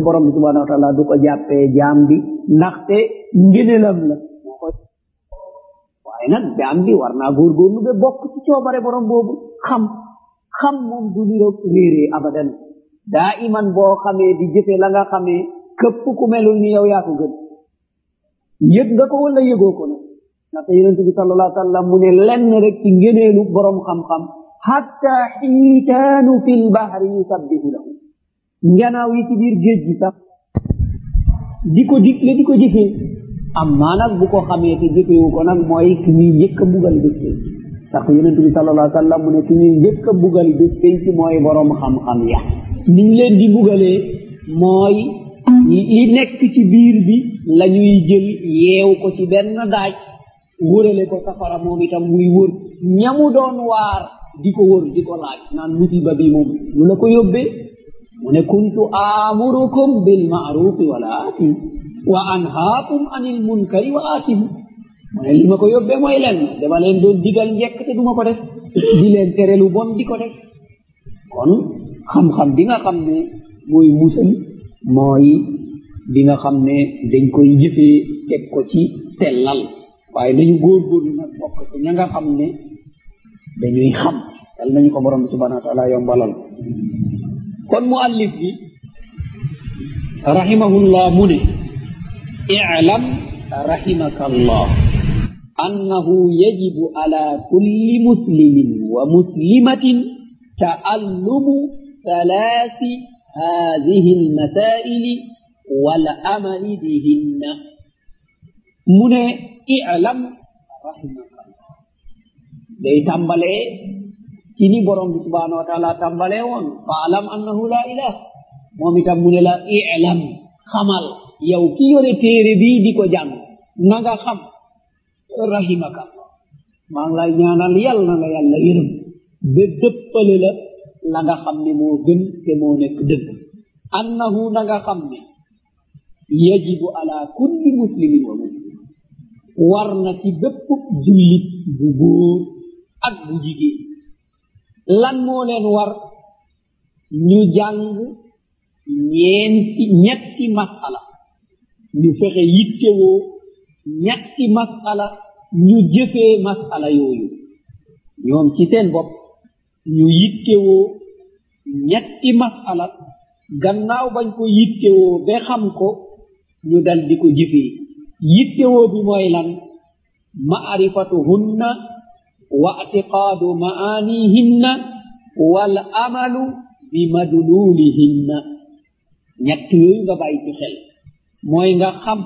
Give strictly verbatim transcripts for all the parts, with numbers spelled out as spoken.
borom bi subhanahu wa ta'ala du ko jàppee jaam bi ndaxte ngëneelam la moo koy waaye nag jaam bi war naa góorgóorlu ba bokk ci coobare borom boobu xam xam moom du niroog réeree abadan daa iman boo xamee di jëfe la nga xamee këpp ku melul ni yow yaa ko gën yëg nga ko wala yëgoo ko nag ndaxte yonent bi sallallahu alayhi wa sallam mu ne lenn rek ci ngëneelu borom xam-xam hatta xiitaanu fil bahri yusabbihu lahu njanaaw yi ci biir géej gi sax di ko digle di ko jëfee amma nag bu ko xamee te jëfewu ko nag mooy ki ñuy njëkk a bugal bés penc ndax yonent bi sallallahu alayhi wa sallam mu ne ki ñuy njëkk a bugal bés penc mooy borom xam-xam ya ni ñu leen di bugalee mooy li nekk ci biir bi la ñuy jël yeew ko ci benn daaj wërale ko safara moom itam muy wër ñamu doon waar di ko wër di ko laaj naan musiba bi moom lu la ko yóbbee mu ne kuntu amurukum bil ma'rufi wala atim wa anhaakum anil munkari wa atim mu ne li ma ko yóbbee mooy lenn dama leen doon digal njekk te duma ko def di leen tere lu bon di ko def kon xam-xam bi nga xam ne mooy musal mooy bi nga xam ne dañ koy jëfee teg ko ci sellal waaye nañu góorgóorlu nag bokk ci ña nga xam ne dañuy xam yal nañu ko borom bi subhanahu wa ta'ala yombalal kon muallif bi rahimahullah mu ne i'lam rahimaka allah annahu yajibu ala kulli muslimin wa muslimatin ta'allumu thalathi hadhihi almasail wal amali bihinna mu ne i'lam rahimaka day tàmbalee ci ni borom bi subhanahu wa ta'ala tàmbalee woon fa'lam annahu la ilah moom itam mu ne la i'lam xamal yow ki yore téere bii di ko jàng na nga xam rahimaka maa ngi lay ñaanal yàlla na la yàlla yërëm ba dëppale la la nga xam ne moo gën te moo nekk dëgg annahu na nga xam ne yajibu ala kulli muslimin wa muslim war na ci bépp jullit bu góor ak bu jigéen lan moo leen war ñu jàng ñeenti ñetti masala ñu fexe yittewoo ñetti masala ñu jëfee masala yooyu ñoom ci seen bopp ñu yittewoo ñetti masala gannaaw bañ ko yittewoo ba xam ko ñu dal di ko jëfee yittewoo bi mooy lan ma'rifatuhunna wa i'tiqadu ma'anihinna wal amalu bi madlulihinna ñett yooyu nga bàyyi ci xel mooy nga xam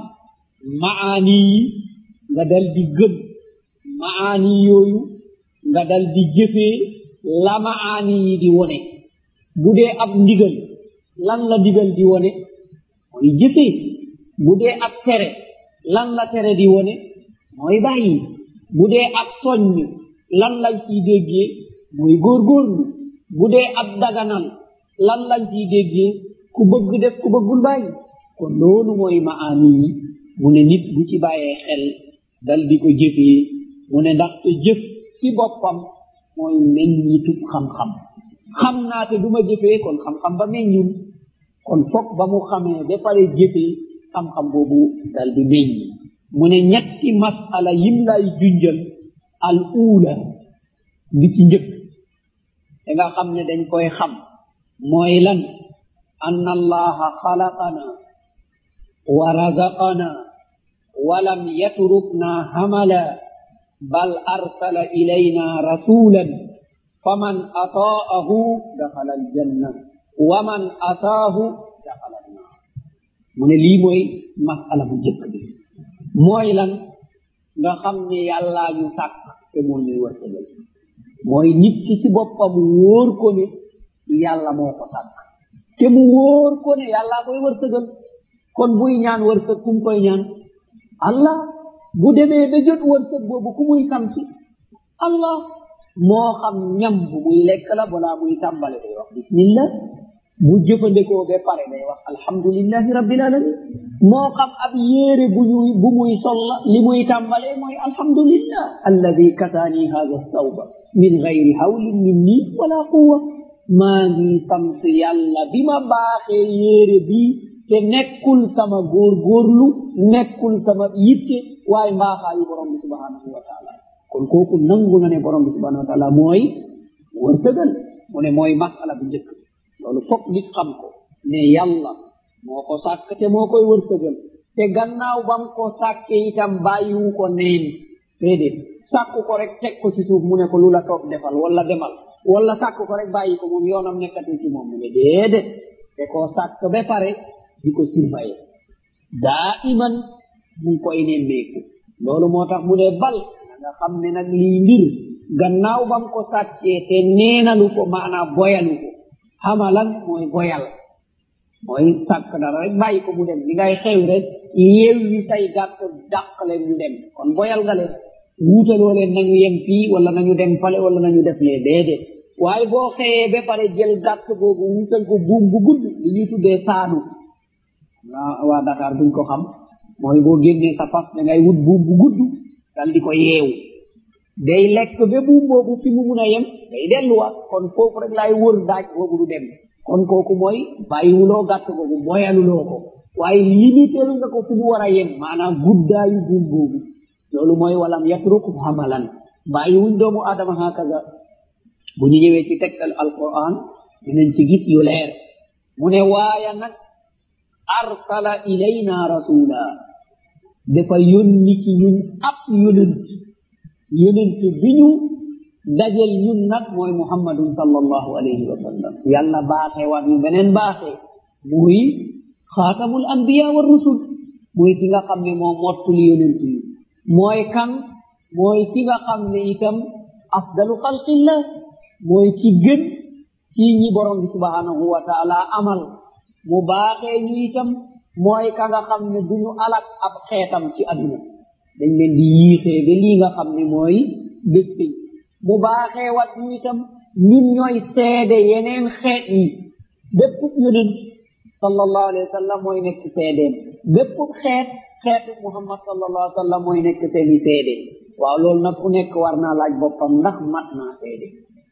maani yi nga dal di gëm maani yooyu nga dal di jëfee la maani yi di wone bu dee ab ndigal lan la ndigal di wone mooy jëfee bu dee ab tere lan la tere di wone mooy bàyyi bu dee ab soññ lan lañ ciy déggee mooy góorgóorlu bu dee ab daganal lan lañ ciy déggee ku bëgg def ku bëggul bàyyi kon loolu mooy maani yi mu ne nit bu ci bàyyee xel dal di ko jëfee mu ne ndaxte jëf ci boppam mooy meññitub xam-xam xam naa te duma jëfee kon xam-xam ba meññul kon fokk ba mu xamee ba pare jëfee xam-xam boobu dal di meññi mu ne ñetti masala yim lay junjal al uula bi ci njëkk te nga xam ne dañ koy xam mooy lan anna allaha xalaqana wa razaqana walam yatrukna hamala bal arsala ilayna rasulan faman ata'ahu dakhala aljanna wa man ataahu dakhala annar mu ne lii mooy masala bu njëkk bi mooy lan nga xam ne yàllaa ñu sàkk te moo ñuy wërsëgal mooy nit ki ci boppam wóor ko ne yàlla moo ko sàkk te mu wóor ko ne yàllaa koy wërsëgal kon buy ñaan wërsëg kum koy ñaan allah bu demee ba jot wërsëg boobu ku muy sant allah moo xam ñam bu muy lekk la balaa muy tàmbale day wax bismillah bu jëfandikoo ba pare day wax alhamdulillahi rabbil alamin moo xam ab yéere bu ñuy bu muy sol la li muy tàmbalee mooy alhamdulillah alladi kasaani hada sawba min gayri hawlin minni wala quwwa maa ngi sant yàlla bi ma baaxee yéere bi te nekkul sama góor góorlu nekkul sama yitte waaye mbaaxaayu borom bi subhanahu wa taala kon kooku nangu na ne borom bi subhanahu wa taala mooy wërsëgal mu ne mooy masala bu njëkk loolu fokk nit xam ko ne yàlla moo ko sàkk te moo koy wërsëgal te gannaaw bam ko sàkke itam bàyyiwu ko neen déedéet sàkku ko rek teg ko ci suuf mu ne ko lu la soob defal wala demal wala sàkku ko rek bàyyi ko moom yoonam nekkati ci moom mu ne déedéet te koo sàkk ba pare di ko surveiller daa iman mu ngi koy nemmeeku loolu moo tax mu ne bal nga xam ne nag lii mbir gannaaw bam ko sàkkee te neenalu ko maanaam boyalu ko xamalan mooy boyal mooy sàkk dara rek bàyyi ko mu dem li ngay xew rek yeew yi say gàtt dàq leen ñu dem kon boyal nga leen wuutaloo leen nañu yem fii wala nañu dem fale wala nañu def lee déedéet waaye boo xëyee ba pare jël gàtt boobu wuutal ko buum bu gudd li ñuy tuddee saanu waa waa Dakar duñ ko xam mooy boo génnee sa fas da ngay wut buum bu gudd dal di ko yeew day lekk ba buum boobu fi mu mun a yem day delluwaat kon foofu rek laay wër daaj boobu du dem kon kooku mooy bàyyiwuloo gàtt boobu boyaluloo ko waaye limiteelu nga ko fi mu war a yem maanaam guddaayu buum boobu loolu mooy walam yatruk hamalan bàyyiwuñ doomu aadama hakaza bu ñu ñëwee ci tegtal alquran dinañ ci gis yu leer mu ne waaye nag arsala ilayna rasula dafa yónni ci ñun ab yonent yonent bi ñu dajel ñun nag mooy muhammadun sallallahu alayhi wa sallam yàlla baaxee waat ñu beneen baaxee muy xaatamul anbiya wa rusul muy ki nga xam ne moo mottuli yonent yi mooy kan mooy ki nga xam ne itam afdalu xalqillah mooy ki gën ci ñi borom bi subhanahu wa taala amal mu baaxee ñu itam mooy ka nga xam ne duñu alak ab xeetam ci aduna dañ leen di yiixee ba lii nga xam ne mooy béspi mu baaxee wat ñu itam ñun ñooy seede yeneen xeet yi bépp yonent sallallahu alayhi wa sallam mooy nekk seedeen bépp xeet xeetu muhammad sallallahu alayhi wa sallam mooy nekk seeni seede waaw loolu nag ku nekk war naa laaj boppam ndax mat naa seede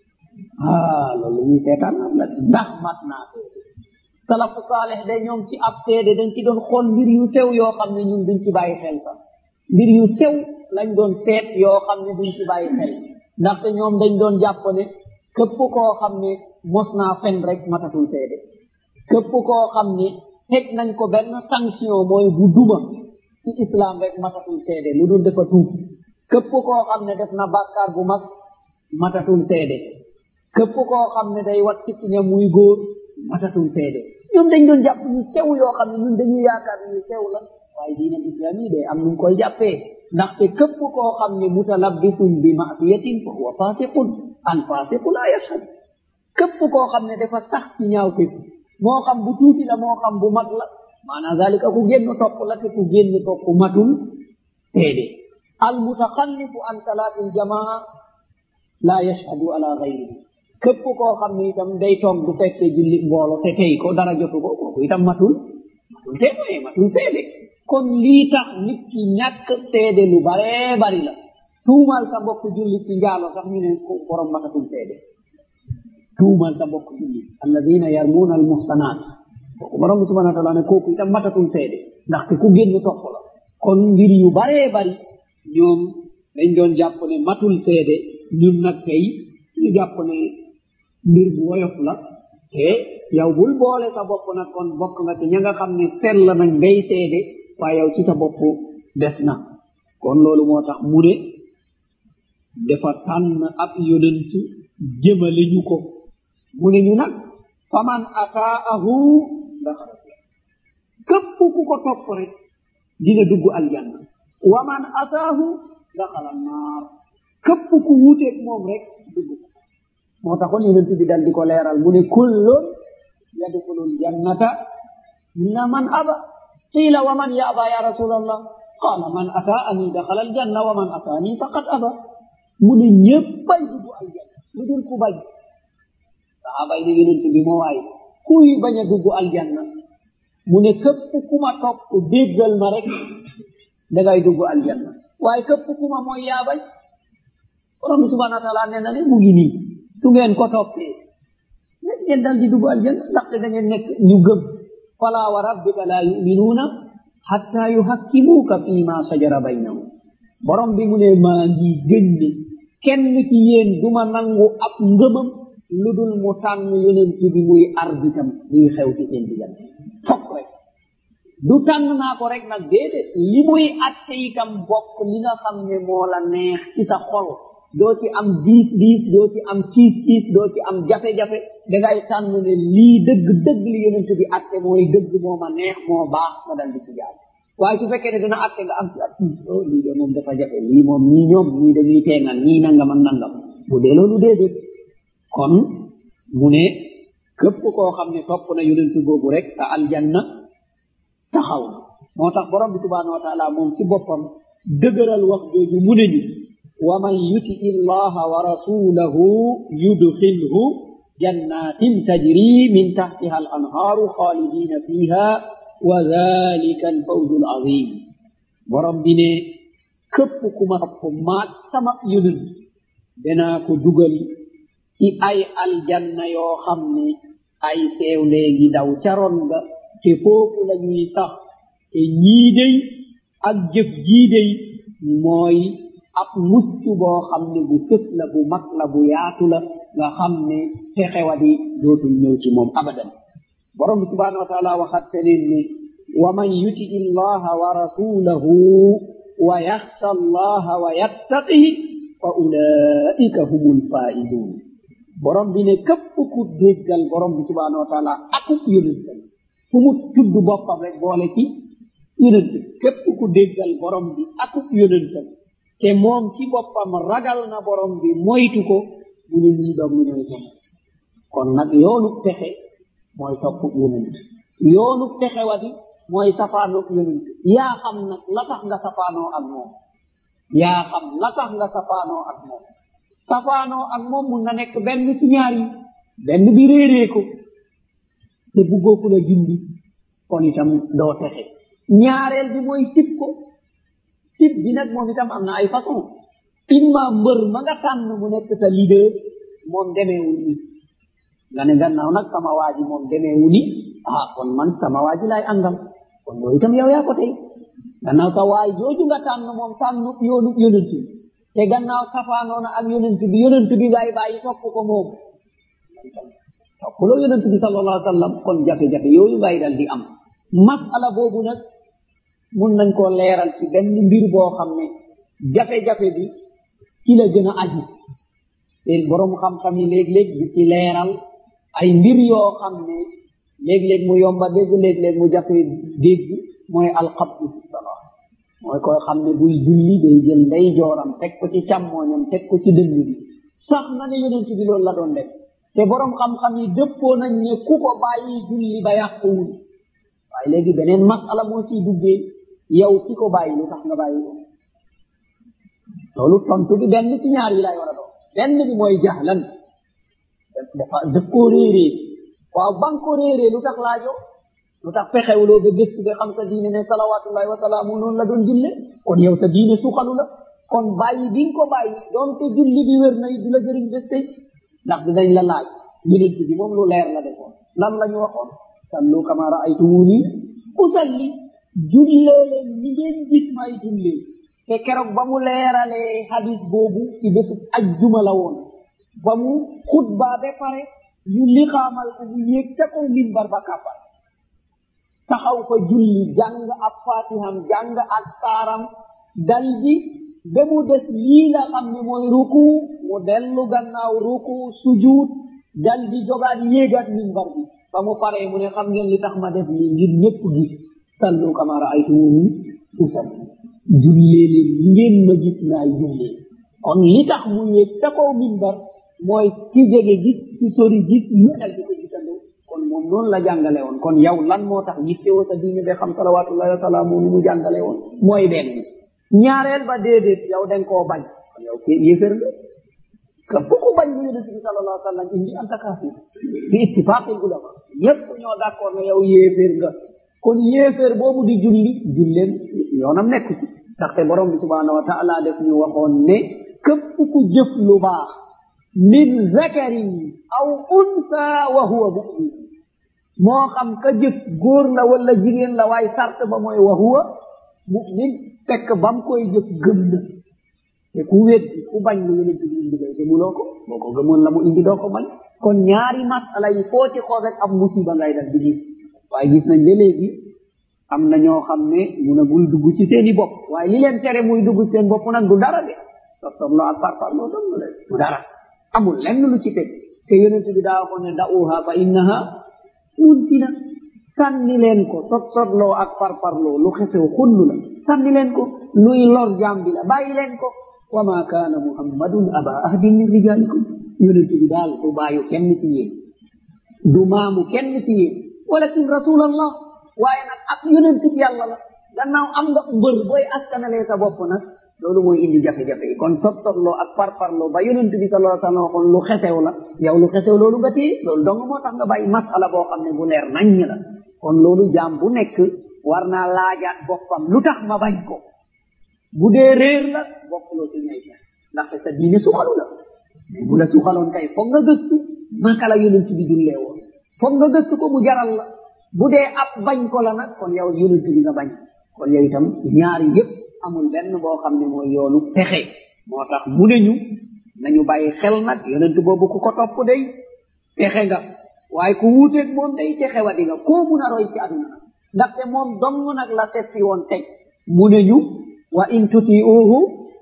ah loolu ñuy seetaan la ndax mat naa seede salafu saalih de ñoom ci ab seede dañ ci doon xool mbir yu sew yoo xam ne ñun duñ ci bàyyi xel sax mbir yu sew lañ doon seet yoo xam ne duñ ci bàyyi xel ndaxte ñoom dañ doon jàpp ne képp koo xam ne mos naa fen rek matatul seede képp koo xam ne teg nañ ko benn sanction mooy bu duma ci islam rek matatul seede lu dul dafa tuub képp koo xam ne def na bàkkaar bu mag matatul seede képp koo xam ne day wat sikkiñam muy góor matatul seede ñoom dañ doon jàpp ñu sew yoo xam ne ñun dañuy yaakaar ñu sew la waaye diina islam yi de am nu koy jàppee ndaxte képp koo xam ne mutalabbisun bi ma'siyatin fa huwa fasiqun al fasiqu la yashhad képp koo xam ne dafa sax ci ñaaw képp moo xam bu tuuti la moo xam bu mag la maanaam zalika ku génn topp la te ku génn topp matul seede al mutaxallifu an salaatil jamaa la yashhadu ala ghayrihi képp koo xam ne itam day toog du fekkee julli mboolo te tey ko dara jotu ko kooku itam matul matul témoin matul seede kon lii tax nit ki ñàkk seede lu baree bari la tuumal sa mbokk julli ci njaalo sax ñu ne ko borom matatul seede tuumal sa mbokk julli alladina yarmuuna al muhsanat kooku borom bi subhanahu wa taala ne kooku itam matatul seede ndaxte ku génn topp la kon mbir yu baree bari ñoom dañ doon jàpp ne matul seede ñun nag tey ñu jàpp ne mbir bu woyof la te yow bul boole sa bopp nag kon bokk nga te ña nga xam ne sell nañ bay seede waaye yow ci sa bopp des na kon loolu moo tax mu ne dafa tànn ab yonent jëmale ñu ko mu ne ñu nag faman ataahu daxala képp ku ko topp rek dina dugg aljanna wa man ataahu daxala naar képp ku wuuteeg moom rek dugg moo taxoon yonent bi dal di ko leeral mu ne kullun yadxulul jannata illa man aba qila wa man yaba ya rasulallah qala man ataani daxala aljanna wa man ataani faqad aba mu ne ñëppay dugg aljanna lu dul ku bañ sahaaba yi ne yonent bi moo waay kuy bañ a dugg aljanna mu ne képp ku ma topp déggal ma rek dangay dugg aljanna waaye képp ku ma mooy yaa bañ borom subhanahu wa taala nee na ne mu ngi nii su ngeen ko toppee nekk ngeen dal di dugg aljanna ndaxte da ngeen nekk ñu gëm fala wa rabbika la yu'minuna hatta yuhakkimuka fima shajara baynahum borom bi mu ne maa ngi gën ne kenn ci yéen duma nangu ab ngëmam lu dul mu tànn yonent bi muy arbitam muy xew ci seen diggante fokk rek du tànn naa ko rek nag déedéet li muy atte itam bokk li nga xam ne moo la neex ci sa xol doo ci am diis diis doo ci am ciis ciis doo ci am jafe-jafe dangay tànn ne lii dëgg dëgg li yonent bi atte mooy dëgg moo ma neex moo baax ma dal di ci jaar waaye su fekkee ne dina atte nga am ci at oh lii de moom dafa jafe lii moom ñii ñoom ñii dañuy teengal ñii nangam ak nangam bu dee loolu déedéet kon mu ne képp koo xam ne topp na yonent boobu rek sa aljanna taxaw na moo tax borom bi subhanahu wa taala moom ci boppam dëgëral wax jooju mu ne ñu wa man yuti illaha wa rasulahu yudxilhu jannatin tajri min tahtiha al anhaaru xaalidina fiha wa dhalika al fawzu al azim borom bi ne képp ku ma topp maag sama yonent danaa ko dugal ci ay aljanna yoo xam ne ay seew léegi daw caroon nga te foofu la ñuy sax te ñii dey ak jëf jii dey mooy ab mucc boo xam ne bu fës la bu mag la bu yaatu la nga xam ne texewadi dootul ñëw ci moom abadan borom bi subhanahu wa taala waxat feneen ne wa man yuti illaha wa rasulahu wa yaxsha allaha wa yattaqihi fa ulaika humul faidun borom bi ne képp ku déggal borom bi subhanahu wa taala akub yonentam fu mu tudd boppam rek boole ci yonent képp ku déggal borom bi akub yonentam te moom ci boppam ragal na borom bi moytu ko mu ne ñii doom ñu ñooy topp kon nag yoonu texe mooy topp yonent yoonu texe wadi mooy safaanoog yonent yaa xam nag la tax nga safaanoo ak moom yaa xam la tax nga safaanoo ak moom safaanoo ak moom mun na nekk benn ci ñaar yi benn bi réeree ko te buggoo ku la gindi kon itam doo texe ñaareel bi mooy sib ko sib bi nag moom itam am na ay façon imma mbër ma nga tànn mu nekk sa leader moom demeewul ni nga ne gannaaw nag sama waa ji moom demeewu ni ah kon man sama waa ji laay àndal kon loolu itam yow yaa ko tey gannaaw sa waay jooju nga tànn moom tànn yoonu yonent te gannaaw safaanoona ak yonent bi yonent bi ngay bàyyi topp ko moom topp loolu yonent bi sallallahu alayhi wa sallam kon jafe-jafe yooyu ngay dal di am masala boobu nag mun nañ koo leeral ci benn mbir boo xam ne jafe-jafe bi ci la gën a aju te borom xam-xam yi léeg-léeg di ci leeral ay mbir yoo xam ne léeg-léeg mu yomba dégg léeg-léeg mu jafe dégg mooy alxabdu fi salaat mooy koy xam ne buy julli day jël ndey jooram teg ko ci càmmooñam teg ko ci dënn bi sax na ne yonent bi loolu la doon def te borom xam-xam yi dëppoo nañ ne ku ko bàyyi julli ba yàquwul waaye léegi beneen masala moo ciy duggee yow ki ko bàyyi lu tax nga bàyyi ko loolu tontu bi benn ci ñaar yi lay war a doon benn bi mooy jahlan dafa daf koo réeree waaw ba nga ko réeree lu tax laajo lu tax fexewuloo ba gëstu ba xam sa diine ne salawatullahi wa salaamu noonu la doon julle kon yow sa diine suxalu la kon bàyyi bi nga ko bàyyi doonte julli bi wér na du la jëriñ bés tey ndax dinañ la laaj yonent bi moom lu leer la defoon lan la ñu waxoon sallu kama raaytumuni usalli jullee leen ni ngeen gis may jullee te keroog ba mu leeralee hadis boobu ci bésu ajjuma la woon ba mu xutba ba pare ñu liqaamal ko mu yéeg ca kaw minbar ba kàppar taxaw fa julli jàng ab fatiham jàng ak saaram dal di ba mu des lii nga xam ne mooy ruku mu dellu gannaaw ruku sujud dal di jogaat yéegaat minbar bi ba mu paree mu ne xam ngeen li tax ma def lii ngir ñëpp gis sallu kama raaytumuni usalli jullee leen li ngeen ma gis naay jullee kon li tax mu yéeg ca kaw minbar mooy ci jege gis ci sori gis ñu dal di ko gisandoo kon moom noonu la jàngale woon kon yow lan moo tax yittewoo sa diine ba xam salawatullahi wa salaamu ni mu jàngale woon mooy benn ñaareel ba déedéet yow dañ koo bañ kon yow ke yéefér nga képp ku bañ bu yonent bi sallallahu alayhi wa sallam indi anta kaafir bi ittifaqil ulama ñëpp ñoo d'accord ne yow yéefér nga kon yéeféer boobu di julli julleen yoonam nekk ci ndaxte borom bi subhanahu wa taala def ñu waxoon ne képp ku jëf lu baax min zakarin aw unsa wa huwa mu'min moo xam ka jëf góor la wala jigéen la waaye sart ba mooy wa huwa mu'min fekk bam koy jëf gëm na te ku weddi ku bañ lu yonent bi indi day gëmuloo ko boo ko gëmoon la mu indi doo ko bañ kon ñaari masala yi foo ci xool rek am musiba ngay dal di gis waaye gis nañ ne léegi am na ñoo xam ne mu ne bul dugg ci seeni bopp waaye li leen tere muy dugg seen bopp nag du dara de sottorloo ak parparloo dong la du dara amul lenn lu ci teg te yonent bi daa ko ne da'uha fa innaha muntina sànni leen ko sot sotloo ak parparloo lu xesew xunnu la sànni leen ko luy lor jaam bi la bàyyi leen ko wa ma kaana muhammadun aba ahadin min rijalikum yonent bi daal du bàyyu kenn ci yéen du maamu kenn ci yéen walakin rasulallah waaye nag ak yonent bi yàlla la gannaaw am nga mbër booy askanalee sa bopp nag loolu mooy indi jafe-jafe yi kon sottorloo ak parparloo ba yonent bi sallallahu alayhi wa sallam waxoon lu xesew la yow lu xesew loolu nga téye loolu dong moo tax nga bàyyi masala boo xam ne bu leer naññ la kon loolu jaam bu nekk war naa laajaat boppam lu tax ma bañ ko bu dee réer la bokkuloo ci ñay def ndaxte sa diine suxalu la bu la suxaloon kay foog nga gëstu naka la yonent bi jullee woon foog nga gëstu ko mu jaral la bu dee ab bañ ko la nag kon yow yonent bi nga bañ kon yow itam ñaari yépp amul benn boo xam ne mooy yoonu texe moo tax mu ne ñu nañu bàyyi xel nag yonent boobu ku ko topp day texe nga waaye ku wuuteeg moom day texe wa di nga koo mun a roy ci aduna ndaxte moom dong nag la seppi woon teg mu ne ñu wa in tuti'uhu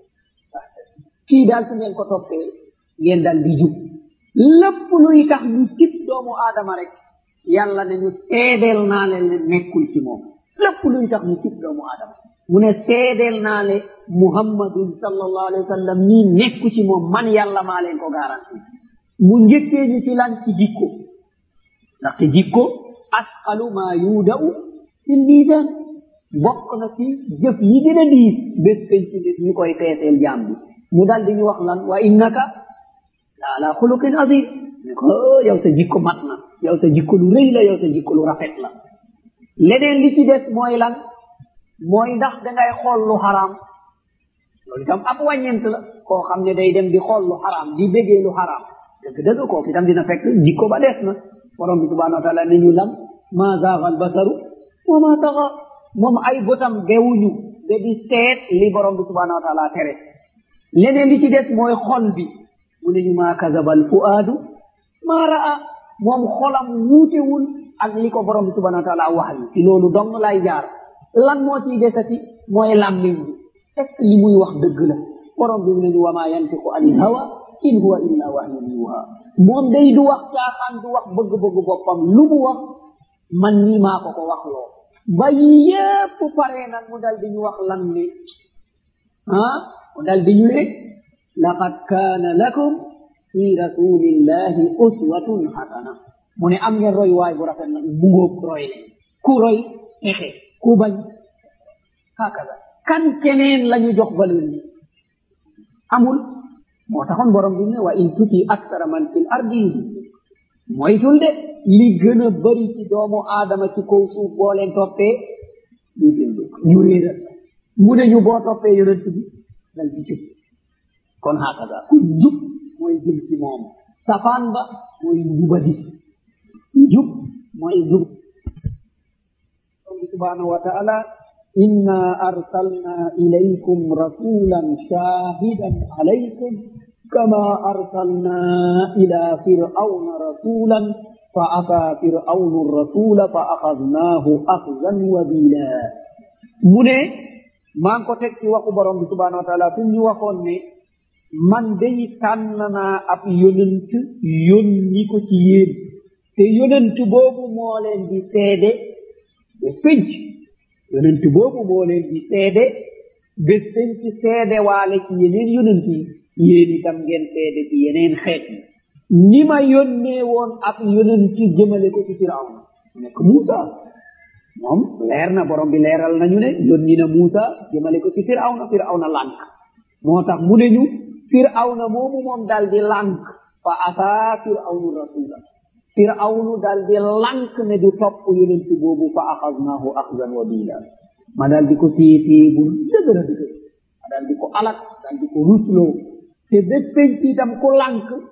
kii daal su ngeen ko toppee ngeen dal di jub lépp luy tax ñu sib doomu aadama rek yàlla ne ñu seedeel naa leen ne nekkul ci moom lépp luy tax ñu sib doomu aadama mu ne seedeel naa le muhammadun sallallahu alayhi wa sallam nii nekku ci moom man yàlla maa leen ko garanti mu njëkkee ñu ci lan ci jikko ndaxte jikko asqalu ma yuuda'u fil miizan bokk na ci jëf yi gën a diis bés penc nit ñu koy peeseel jaam bi mu dal di ñu wax lan wa innaka la ala xuluqin azim ne ko yow sa jikko mat na yow sa jikko lu rëy la yow sa jikko lu rafet la leneen li ci des mooy lan mooy ndax dangay xool lu xaraam loolu itam ab wàññent la koo xam ne day dem di xool lu xaraam di bégee lu xaraam dëgg dëgg kooku itam dina fekk jikko ba des na borom bi subhanahu wa taala ne ñu lan ma zaaga al basaru wa ma taxa moom ay bëtam bewuñu ba di seet li borom bi subhanahu wa taala tere leneen li ci des mooy xol bi mu ne ñu maa kazaba al fuaadu maa raa moom xolam wuutewul ak li ko borom bi subhanahu wa taala wax yi ci loolu dong lay jaar lan moo ciy desati mooy làmmiñ bi est ce li muy wax dëgg la borom bi mu ne ñu wa maa yantiqu anil hawa in huwa illa wahyun yuha moom day du wax caaxaan du wax bëgg-bëgg boppam lu mu wax man nii maa ko ko wax loo ba yépp pare nag mu dal di ñu wax lan ne ah mu dal di ñu ne laqad kaana lakum fi rasulillahi uswatun hasana mu ne am ngeen roy waay bu rafet nag bu ngóob roy leen ku roy texe ku bañ hakaza kan keneen lañu jox valeur ni amul moo taxoon borom bi ne wa in tuti aksara man fil ardi moytul de li gën a bari ci doomu aadama ci kaw suuf boo leen toppee ñu jël ñu réeral mu ne ñu boo toppee yonent bi dal di jub kon hakaza ku jub mooy jëm ci moom safaan ba mooy njubadi jub mooy jub subhanahu wa ta'ala inna arsalna ilaykum rasulan shahidan alaykum kama arsalna ila fir'auna rasulan fa ata fir'aunu rasula fa akhadnahu akhzan wabila mu ne maa ngi ko teg ci waxu borom bi subhanahu wa ta'ala fi ñu waxoon ne man day tànn naa ab yonent yónni ko ci yéen te yonent boobu moo leen di seede bés penc yonent boobu moo leen di seede bés penc seede waale ci yeneen yonent yi yéen itam ngeen seede ci yeneen xeet yi ni ma yónnee woon ab yonent jëmale ko ci Firawna nekk Muusa moom leer na borom bi leeral nañu ne yónni na Muusa jëmale ko ci Firawna Firawna lànk moo tax mu ne ñu Firawna moomu moom dal di lànk fa ataa Firawnu rasula Firawnu dal di lànk ne du topp yonent boobu fa axaznaahu axzan wabila ma dal di ko téye téye bu dëgër a dëgër ma dal di ko alak dal di ko rusloo te bépp penc itam ku lànk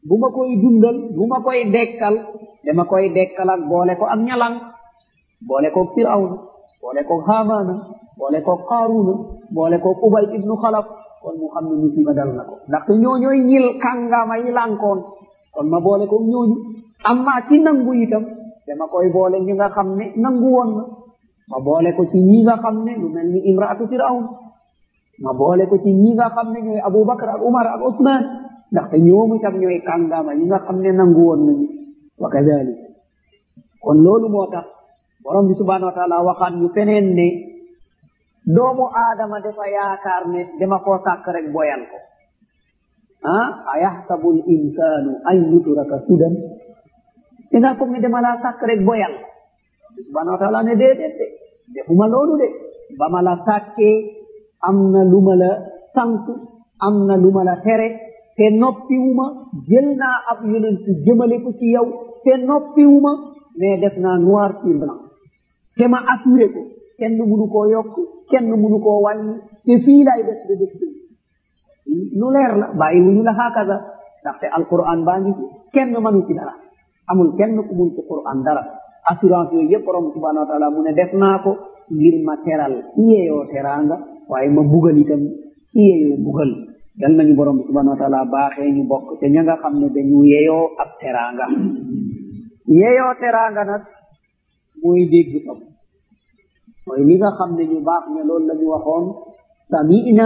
bu ma koy dundal bu ma koy dekkal dama koy dekkal ak boole ko ak ñalang boole ko firawna boole ko haamana boole ko qaaruna boole ko ubay ibnu xalaf kon mu xam ne musiba dal na ko ndaxte ñooñooy ñil kàngama yi lànkoon kon ma boole ko ñooñu amma ci nangu itam dama koy boole ñi nga xam ne nangu woon na ma boole ko ci ñi nga xam ne lu mel ni imraatu firawn ma boole ko ci ñi nga xam ne ñooy abubakar ak umar ak usman ndaxte ñoomu itam ñooy kàngama yi nga xam ne nangu woon nañu wa kadalik kon loolu moo tax borom bi subhanahu wa taala waxaat ñu feneen ne doomu aadama dafa yaakaar ne dama koo sàkk rek boyal ko ah ayahsabu l insanu an yutraka sudan danga foog ne dama laa sàkk rek boyal subhanahu wa taala ne déedéet de defuma loolu de ba ma la sàkkee am na lu ma la sant am na lu ma la tere te noppiwuma jël naa ab yonent jëmale ko ci yow te noppiwuma mais def naa noir sur blanc te ma assuré ko kenn mënu koo yokk kenn mënu koo wàññi te fii laay def de def lu leer la bàyyi wuñu la hakaza ndaxte alquran baa ngi ci kenn mënu ci dara amul kenn ku mun ci quran dara assurance yooyu yëpp borom subhanahu wa taala mu ne def naa ko ngir ma teral ki yeeyoo teraanga waaye ma bugal itam ki yeeyoo bugal yal nañu borom subhanahu wa taala baaxee ñu bokk te ña nga xam ne dañu yeeyoo ab teraanga yeeyoo teraanga nag mooy dégg tam mooy li nga xam ne ñu baax ne loolu la ñu waxoon sami'na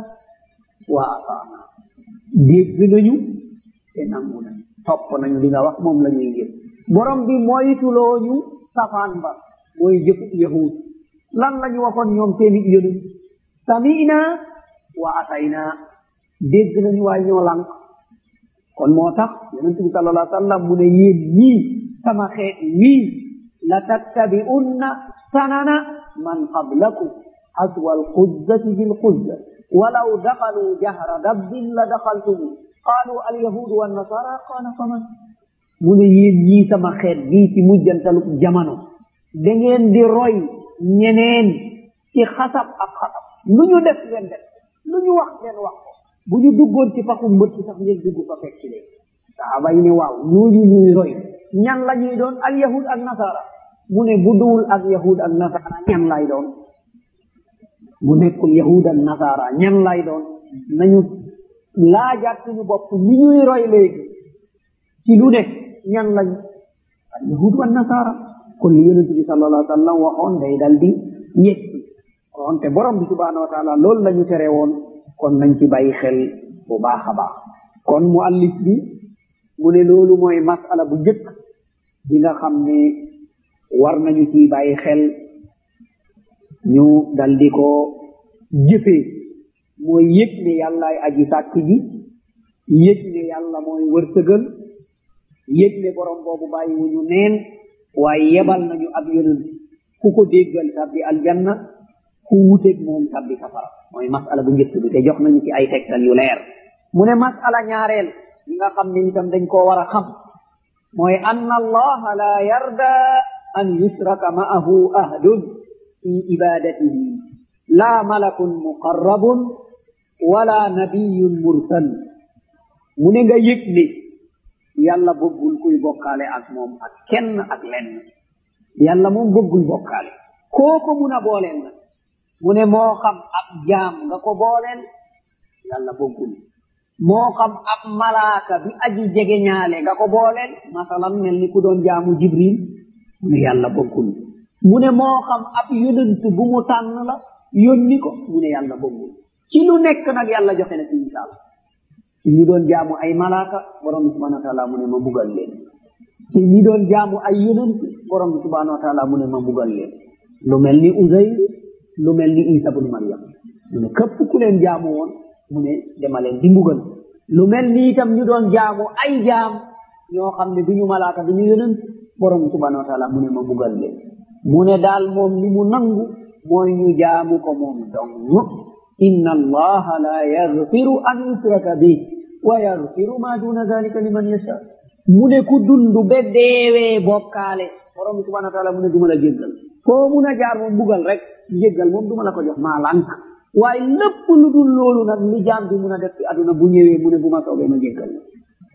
wa ata'na dégg nañu te nangu nañu topp nañu li nga wax moom la ñuy jëf borom bi moytuloo ñu safaan ba mooy jëfu yahud lan la ñu waxoon ñoom seeni yonent sami'na wa atayna dégg nañu waaye ñoo lànk kon moo tax yonent bi sallallahu alayhi wa sallam mu ne yéen ñii sama xeet wii la tattabi'unna sanana man qablakum haswa alquzzati bilquzza walaw daxalu jahra dabbin la daxaltumu qaalu alyahudu wannasara qaala faman mu ne yéen ñii sama xeet bii ci mujjantalu jamono da ngeen di roy ñeneen ci xasab ak xasab lu ñu def ngeen def lu ñu wax ngeen wax ko bu ñu duggoon ci faku mbët sax ngeen dugg fa fekk ci leen saaba yi ne waaw ñooñu ñuy roy ñan la ñuy doon al yahud ak nasara mu ne bu duwul ak yahud ak nasara ñan lay doon bu nekkul yahud ak nasara ñan lay doon nañu laajaat suñu bopp ñi ñuy roy léegi ci lu nekk ñan lañ al yahud wa nasara kon li yonent bi sallallahu alayhi wa sallam waxoon day dal di yegg kon te borom bi subhanahu wa taala loolu la ñu tere woon kon nañ ci bàyyi xel bu baax a baax kon mu allif bi mu ne loolu mooy masala bu njëkk bi nga xam ne war nañu ci bàyyi xel ñu dal di ko jëfee mooy yëg ne yàllaay aji sàkk ji yëg ne yàlla mooy wërsëgal yëg ne borom boobu bàyyi wu ñu neen waaye yebal nañu ab yonent ku ko déggal tabbi aljanna ku wuteeg moom tabbi safara mooy masala bu njëkk bi te jox nañu ci ay tegtal yu leer mu ne masala ñaareel yi nga xam ne itam dañ koo war a xam mooy anna allaha la yarda an yusraka ma'ahu ahdun fi ibadatihi la malakun muqarrabun wala nabiyyun mursal mu ne nga yëg ne yàlla bëggul kuy bokkaale ak moom ak kenn ak lenn yàlla moom bëggul bokkaale kooko mun a booleel na mu ne moo xam ab jaam nga ko booleel yàlla bëggul moo xam ab malaaka bi aji jege ñaale nga ko booleel masalan mel ni ku doon jaamu jibril mu ne yàlla bëggul mu ne moo xam ab yonent bu mu tànn la yónni ko mu ne yàlla bëggul ci lu nekk nag yàlla joxe na ci misaal ci ñi doon jaamu ay malaaka borom bi subhanahu wa taala mu ne ma mbugal leen ci ñi doon jaamu ay yonent borom bi subhanahu wa taala mu ne ma mbugal leen lu mel ni Uzayr lu mel ni Isa bnu Maryam mu ne képp ku leen jaamu woon mu ne dama leen di mbugal lu mel ni itam ñu doon jaamu ay jaam ñoo xam ne duñu malaaka duñu yonent borom bi subhanahu wa taala mu ne ma mbugal leen mu ne daal moom li mu nangu mooy ñu jaamu ko moom dong inna allaha la yaghfiru an yusraka bih wa yaghfiru ma duna dhalika liman yasha mu ne ku dundu be deewee bokkaale borom bi subhanahu wa taala mu ne duma la jéggal foo mun a jaar moom mbugal rek jéggal moom duma la ko jox maa lànk waaye lépp lu dul loolu nag li jaam bi mun a def ci aduna bu ñëwee mu ne bu ma soobee ma jéggal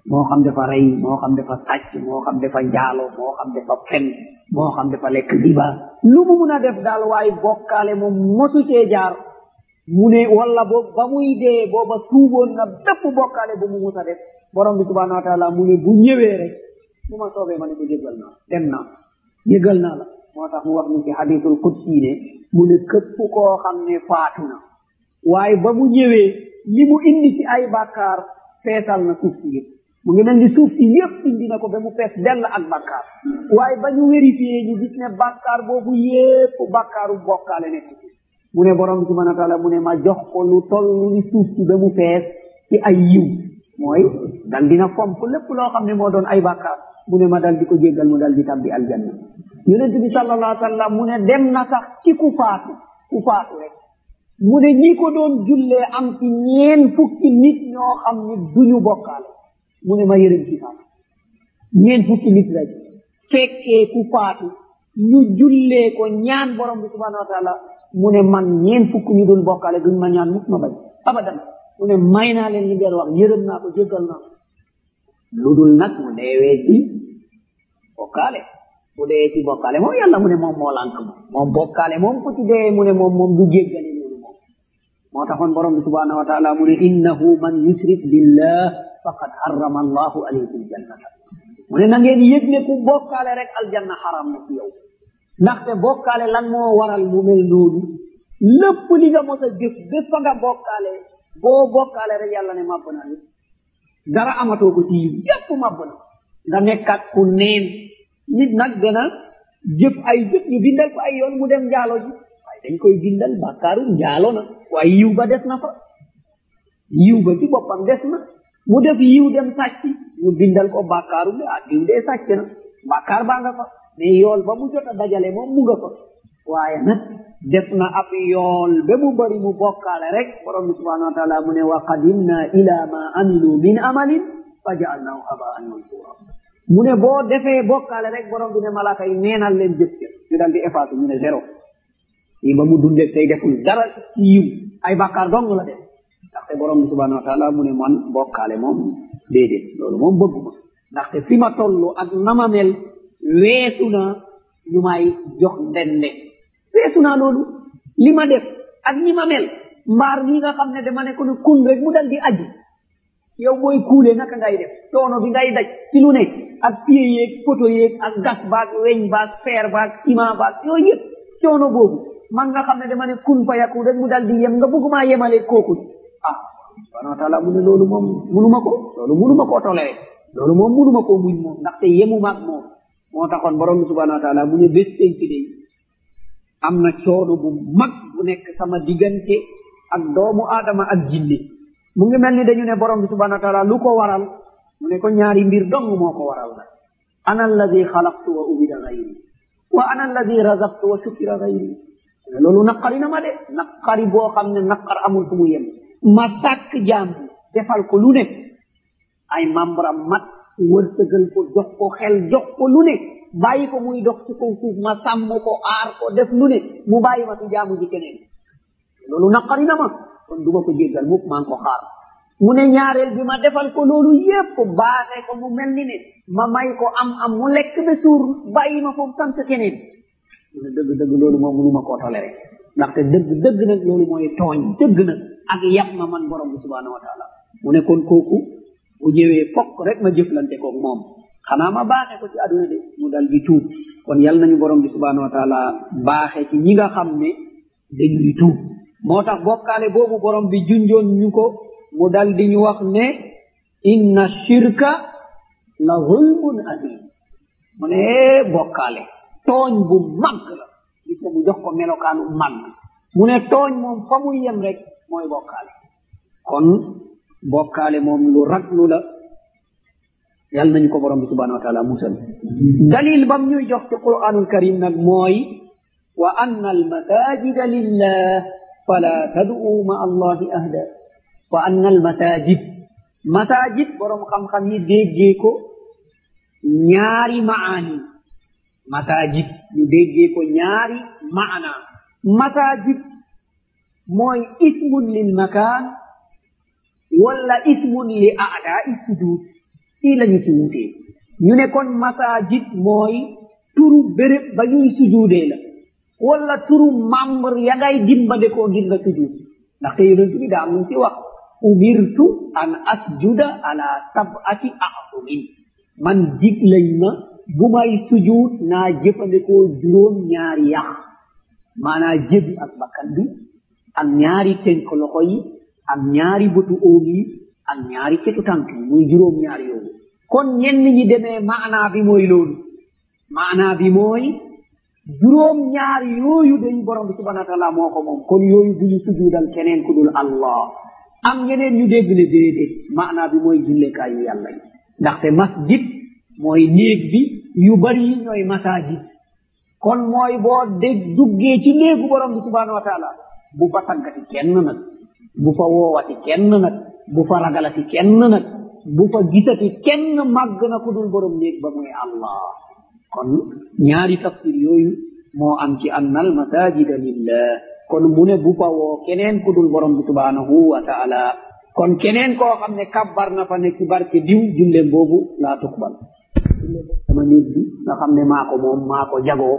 moo xam dafa rey moo xam dafa sàcc moo xam dafa njaalo moo xam dafa fen moo xam dafa lekk riba lu mu mun a def daal waaye bokkaale moom mosu cee jaar mu ne wala boobu ba muy dee booba tuuboon na bépp bokkaale bu mu mus a def borom bi subhanahu wa taala mu ne bu ñëwee rek bu ma soobee ma ne ko jéggal naa dem naa jéggal naa la moo tax mu wax ñu ci hadisul qudsi ne mu ne képp koo xam ne faatu na waaye ba mu ñëwee li mu indi ci ay bàkkaar feesal na suuf si yëpp mu ngi mel ni suuf si yëpp indi na ko ba mu fees dell ak bàkkaar waaye ba ñu vérifié ñu gis ne bàkkaar boobu yëpp bàkkaaru bokkaale nekk ci mu ne borom bi subhanahu wa taala mu ne ma jox ko lu toll ni suuf si ba mu fees ci ay yiw mooy dal dina fomp lépp loo xam ne moo doon ay bàkkaar mu ne ma dal di ko jéggal mu dal di tabbi aljanna yonent bi sallallahu alayhi wa sallam mu ne dem na sax ci ku faatu ku faatu rek mu ne ñi ko doon jullee am ci ñeen fukki nit ñoo xam ne duñu bokkaale mu ne ma yërëm ci faatu ñeen fukki nit rek fekkee ku faatu ñu jullee ko ñaan borom bi subhanahu wa taala mu ne man ñeen fukki ñu dul bokkaale duñ ma ñaan mukk ma bañ abadan mu ne may naa leen li ngeen wax yërëm naa ko jéggal naa ko lu dul nag mu deewee ci bokkaale bu dee ci bokkaale moom yàlla mu ne moom moo lànk moom moom bokkaale moom ku ci dee mu ne moom moom du jéggale loolu moom moo taxoon borom bi subhanahu wa taala mu ne innahu man yushrik billah faqad harrama allahu alayhi aljannata mu ne na ngeen yëg ne ku bokkaale rek aljanna xaram na ci yow ndaxte bokkaale lan moo waral mu mel noonu lépp li nga mos a jëf bés fa nga bokkaale boo bokkaale rek yàlla ne màbb na lépp dara amatoo ko ci yëpp màbb na nga nekkat ku neen nit nag dana jëf ay jëf ñu bindal ko ay yoon mu dem njaalo ji waaye dañ koy bindal bàkkaaru njaalo na waaye yiw ba des na fa yiw ba ci boppam des na mu def yiw dem sàcc ñu bindal ko bàkkaaru ne ah diw dee sàcc na bàkkaar baa nga fa mais yool ba mu jot a dajale moom mu nga fa waaye nag def na ab yool ba mu bari mu bokkaale rek borom bi subhanahu wa taala mu ne wa qadimna ila ma amilu min amalin fa jaalnahu habaan mansura mu ne boo defee bokkaale rek borom bi ne malaaka yi neenal leen jëf ca ñu dal di effacé ñu ne zéro yi ba mu dundee tey deful dara ci yiw ay bàkkaar dong la def ndaxte borom bi subhanahu wa taala mu ne man bokkaale moom déedéet loolu moom bëgguma ndaxte fi ma toll ak nama mel weesu na ñu may jox ndende weesu naa loolu li ma def ak ñi ma mel mbaar nii nga xam ne dama ne ko ne kun rek mu dal di aji yow booy kuule naka ngay def coono bi ngay daj ci lu ne ak pied yeeg poto yeeg ak gas baag weñ baag fer baag ciment baag yooyu yëpp coono boobu man nga xam ne dama ne kun fa yakku rek mu dal di yem nga bëgguma yemale kooku ah subhanahu wa taala mu ne loolu moom munuma ko loolu munuma koo toléré loolu moom munuma koo muñ moom ndaxte yemuma ak moom moo taxoon borom bi subhanahu wa taala mu ne bés tey ci day am na coono bu mag bu nekk sama diggante ak doomu aadama ak jinne mu ngi mel ni dañu ne borom bi subhanahu wa taala lu ko waral mu ne ko ñaari mbir dong moo ko waral la ana alladi xalaqtu wa ubida gayri wa ana alladi razaqtu wa shukira gayri loolu naqari na ma de naqari boo xam ne naqar amul fu mu yem ma sàkk jaam bi defal ko lu ne ay membre am mat wërsëgal ko jox ko xel jox ko lu ne bàyyi ko muy dox ci kaw suuf ma sàmm ko aar ko def lu ne mu bàyyi ma ci jaamu ji keneen loolu naqari na ma kon duma ko jéggal mukk maa ngi ko xaar mu ne ñaareel bi ma defal ko loolu yépp baaxee ko mu mel ni ne ma may ko am am mu lekk ba suur bàyyi ma foofu sant keneen mu ne dëgg dëgg loolu moom mënuma koo toléré ndaxte dëgg dëgg nag loolu mooy tooñ dëgg nag ak yàpp ma man borom bi subhanahu wa taala mu ne kon kooku bu ñëwee fokk rek ma jëflante koog moom xanaa ma baaxee ko ci àdduna de mu dal di tuub kon yal nañu borom bi subhanahu wa taala baaxee ci ñi nga xam ne dañuy tuub moo tax bokkaale boobu borom bi junjoon ñu ko mu dal di ñu wax ne inna shirka la zulmun adim mu ne bokkaale tooñ bu mag la gis nga mu jox ko melokaanu mag mu ne tooñ moom fa muy yem rek mooy bokkaale kon bokkaale moom lu raglu la yàlla nañu ko borom bi subhanahu wa taala musal dalil bam ñuy jox ci quranul karim nag mooy wa anna al masajida lillah fala tad'u ma allahi ahda wa anna al masajid masajid borom xam-xam yi déggee ko ñaari maani masajid ñu déggee ko ñaari maana masajid mooy ismun lil makan wala ismun li a'da'i sujud fii lañu ci wutee ñu ne kon masajid mooy turu béréb ba ñuy sujuudee la wala turu membre ya ngay dimbale koo ngir nga sujuud ndaxte yonent bi daa mun ci wax umirtu an asjuda ala sab'ati a'zumin man dig lañ ma bu may sujuud naa jëfandikoo juróom ñaari yax maanaa jëbi ak bakkan bi ak ñaari tënk loxo yi ak ñaari bëtu óom yi ak ñaari cetu tànk yi muy juróom ñaari yooyu kon ñenn ñi demee maanaa bi mooy loolu maanaa bi mooy juróom ñaari yooyu day borom bi subhanahu wa taala moo ko moom kon yooyu bu ñu sujuudal keneen ku dul allah am ñeneen ñu dégg ne déedéet maanaa bi mooy jullekaayu yàlla yi ndaxte masjid mooy néeg bi yu bari yi ñooy masajid kon mooy boo dégg duggee ci néegu borom bi subhanahu wa taala bu fa taggati kenn nag bu fa woowati kenn nag bu fa ragalati kenn nag bu fa gisati kenn màgg na ku dul borom néeg ba muy allah kon ñaari tafsir yooyu moo am ci annal masajida lillah kon mu ne bu fa woo keneen ku dul borom bi subhanahu wa taala kon keneen koo xam ne kabbar na fa ne ci barke diw julleem boobu laa tuqbal sama néeg bi nga xam ne maa ko moom maa ko jagoo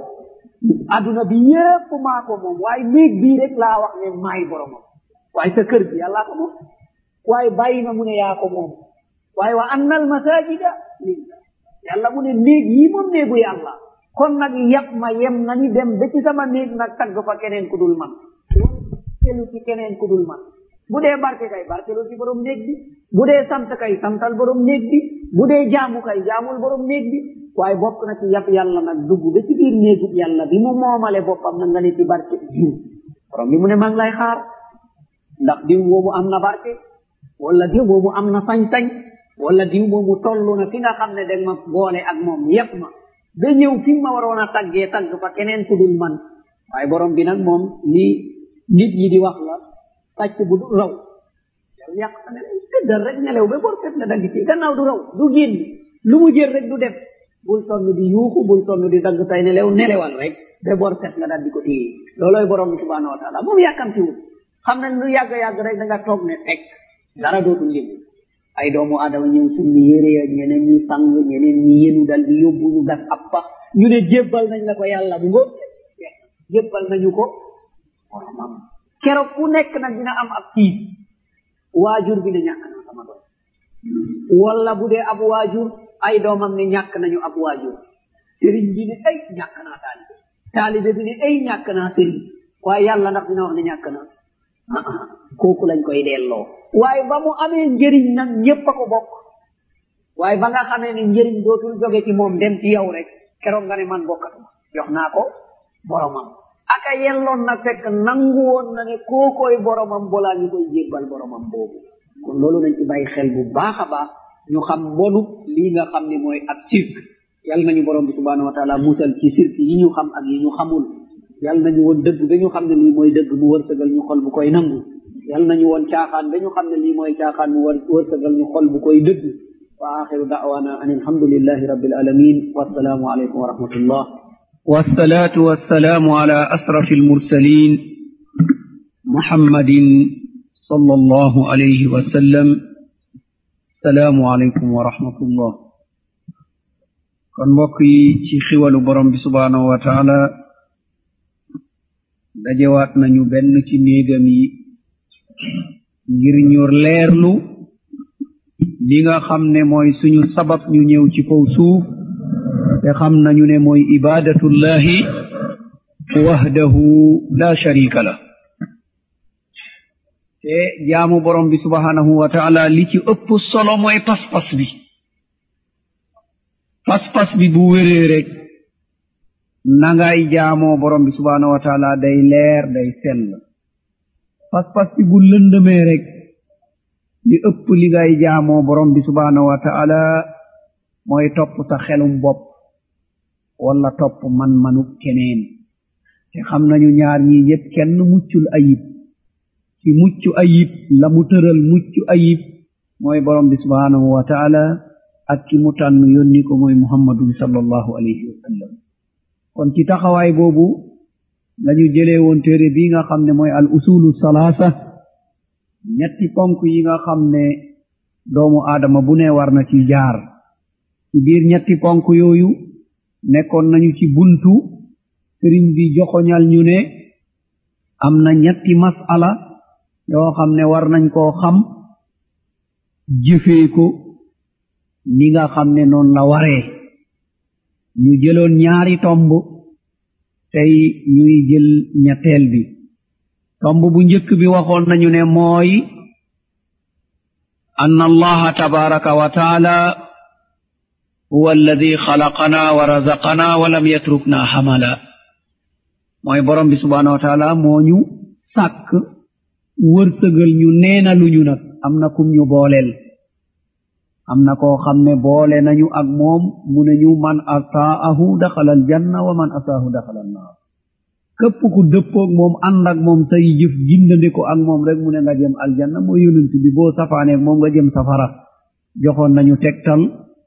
aduna bi yépp maa ko moom waaye néeg bii rek laa wax ne maay boromam waaye sa kër gi yàllaa ko moom waaye bàyyi na mu ne yaa ko moom waaye wa annal masajida lillah yàlla mu ne néeg yii moom néegu yàlla kon nag yàpp ma yem na ni dem ba ci sama néeg nag tagg fa keneen ku dul man barkelu ci keneen ku dul man bu dee barke kay barkelu ci borom néeg bi bu dee sant kay santal borom néeg bi bu dee jaamu kay jaamul borom néeg bi waaye bokk na ci yàpp yàlla nag dugg ba ci biir néegu yàlla bi mu moomale boppam nag nga ne ci barke diw borom bi mu ne maa ngi lay xaar ndax diw moomu am na barke wala diw moomu am na sañ-sañ wala diw moomu tollu na fi nga xam ne dag ma boole ak moom yépp ma ba ñëw fi ma waroon a taggee tagg fa keneen ku dul man waaye borom bi nag moom li nit yi di wax la tàcc bu du raw yow yàq sa nelaw tëddal rek nelaw ba bor fet nga dagg ci gannaaw du raw du génn lu mu jël rek du def bul sonn di yuuxu bul sonn di dagg tay nelaw nelewal rek ba bor fet nga dal di ko téye loolooy borom bi subhanahu wa taala moom yàkkamtiwul xam ne lu yàgg-yàgg rek da nga toog ne teg dara dootul yëngu ay doomu adama ñëw suñu yére ya ñeneen ñi sang ñeneen ñi yenu dal di yóbbu ñu gas ab pax ñu ne jébbal nañ la ko yàlla bu ngóob jébbal nañu ko boromam keroog ku nekk nag dina am ab tiit waajur bi ne ñàkk na sama doom wala bu dee ab waajur ay doomam ne ñàkk nañu ab waajur sëriñ bi ne ay ñàkk naa taalibe taalibe bi ne ay ñàkk naa sëriñ waaye yàlla ndax dina wax ne ñàkk na kooku lañ koy delloo waaye ba mu amee njëriñ nag ñépp a ko bokk waaye ba nga xamee ne njëriñ dootul jóge ci moom dem ci yow rek keroog nga ne man bokkatuma jox naa ko boromam aka yelloon nag fekk nangu woon na ne kookoy boromam balaa ñu koy jébbal boromam boobu kon loolu nañ ci bàyyi xel bu baax a baax ñu xam mbonu lii nga xam ne mooy ab sirk yal nañu borom bi subhanahu wa taala musal ci sirk yi ñu xam ak yi ñu xamul yal nañu woon dëgg ba ñu xam ne lii mooy dëgg mu wërsëgal ñu xol bu koy nangu yal nañu woon caaxaan ba ñu xam ne lii mooy caaxaan mu wërsëgal ñu xol bu koy dëgg wa axiru da'wana an alhamdulillahi rabbil alamin wassalaamu alaykum wa rahmatullah والصلاة والسلام على أشرف المرسلين محمد صلى الله عليه وسلم السلام عليكم ورحمة الله kon mbokk yi ci xiwalu borom bi subhanahu wa taala dajewaat nañu benn ci néegam yi ngir ñu leerlu li nga xam ne mooy suñu sabab ñu ñëw ci kaw suuf te xam nañu ne mooy ibadatullahi wahdahu la sharika la te jaamu borom bi subhanahu wa taala li ci ëpp solo mooy pas-pas bi pas-pas bi bu wéree rek nangay jaamoo borom bi subhanahu wa taala day leer day sell pas-pas bi bu lëndëmee rek li ëpp li ngay jaamoo borom bi subhanahu wa taala mooy topp sa xelum bopp wala topp man-manu keneen te xam nañu ñaar ñi yépp kenn muccul ayib ci mucc ayib la mu tëral mucc ayib mooy borom bi subhanahu wa taala ak ki mu tànn yónni ko mooy muhammadu sallallahu alayhi wa sallam kon ci taxawaay boobu lañu jëlee woon téere bi nga xam ne mooy al usulu salaasa ñetti ponk yi nga xam ne doomu aadama bu ne war na ci jaar ci biir ñetti ponk yooyu nekkoon nañu ci buntu sëriñ bi joxoñal ñu ne am na ñetti masala yoo xam ne war nañ koo xam jëfee ko ni nga xam ne noonu la waree ñu jëloon ñaari tomb tey ñuy jël ñetteel bi tomb bu njëkk bi waxoon nañu ne mooy anna allaha tabaraka wa taala huwa alladi xalaqana wa razaqana wa lam yatrukna hamala mooy borom bi subhanahu wa taala moo ñu sàkk wërsëgal ñu neena luñu nag am na kum ñu booleel am na koo xam ne boole nañu ak moom mu ne ñu man ataahu daxala aljanna wa man ataahu daxala annaar képp ku dëppoog moom ànd ak moom say jëf gindande ko ak moom rek mu ne nga jëm aljanna mooy yonent bi boo safaaneeg moom nga jëm safara joxoon nañu tegtal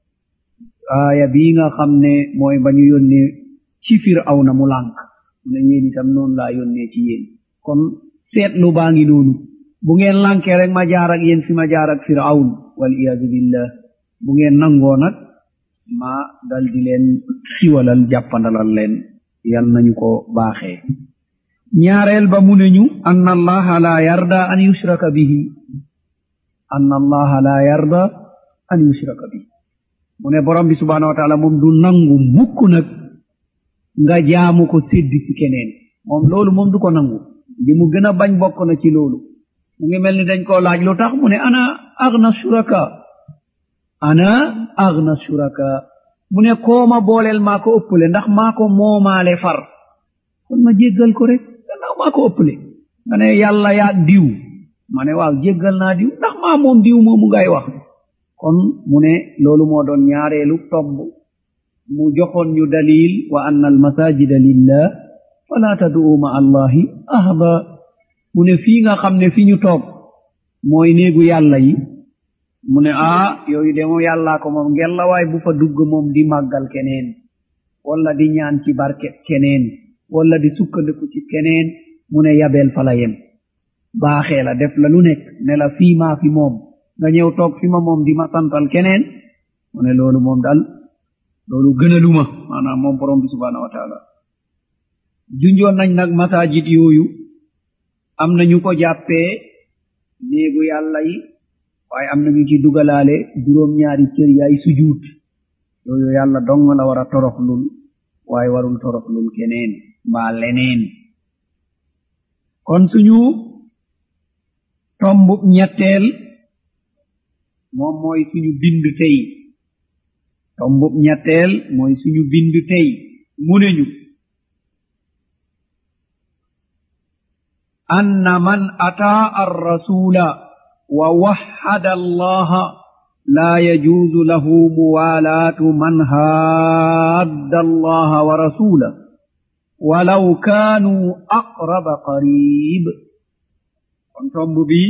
aaya bii nga xam ne mooy ba ñu yónnee ci Firawna mu lànk mu ne yéen itam noonu laa yónnee ci yéen kon seetlu baa ngi noonu bu ngeen lànkee rek ma jaar ak yéen fi ma jaar ak Firawn wal iyaadu billah bu ngeen nangoo nag ma dal di leen xiwalal jàppandalal leen yal nañu ko baaxee ñaareel ba mu ne ñu anna allaha la yarda an yushraka bihi anna allaha la yarda an yushraka bihi mu ne borom bi subhanahu wa taala moom du nangu mukk nag nga jaamu ko sédd ci keneen moom loolu moom du ko nangu li mu gën a bañ bokk na ci loolu mu ngi mel ni dañ koo laaj lu tax mu ne ana aghna shuraka ana aghna shuraka mu ne kooma booleel maa ko ëppale ndax maa ko moomaale far kon ma jéggal ko rek gannaaw maa ko ëppale nga ne yàlla yaag diw ma ne waaw jéggal naa diw ndax maa moom diw moomu ngay wax kon mu ne loolu moo doon ñaareelu tomb mu joxoon ñu dalil wa anna al masajida lillah fala tad'u ma allahi ahada mu ne fii nga xam ne fi ñu toog mooy néegu yàlla yi mu ne ah yooyu de moom yàllaa ko moom ngella waay bu fa dugg moom di màggal keneen wala di ñaan ci barke keneen wala di sukkandiku ci keneen mu ne yabeel fa la yem baaxee la def la lu nekk ne la fii maa fi moom nga ñëw toog fi ma moom di ma santal keneen mu ne loolu moom daal loolu gënaluma maanaam moom borom bi subhanahu wa taala junjoon nañ nag masajid yooyu am na ñu ko jàppee néegu yàlla yi waaye am na ñu ci dugalaale juróom ñaari cër yaay sujuut yooyu yàlla dong la war a toroxlul waaye warul toroxlul keneen mbaa leneen kon suñu tomb ñetteel moom mooy suñu bind tey tomb ñetteel mooy suñu bind tey mu ne ñu anna man ataa ar-rasula wa wahhada allaha la yajuzu lahu muwalatu man hadda allaha wa rasulahu walaw kanu aqraba qarib kon tomb bi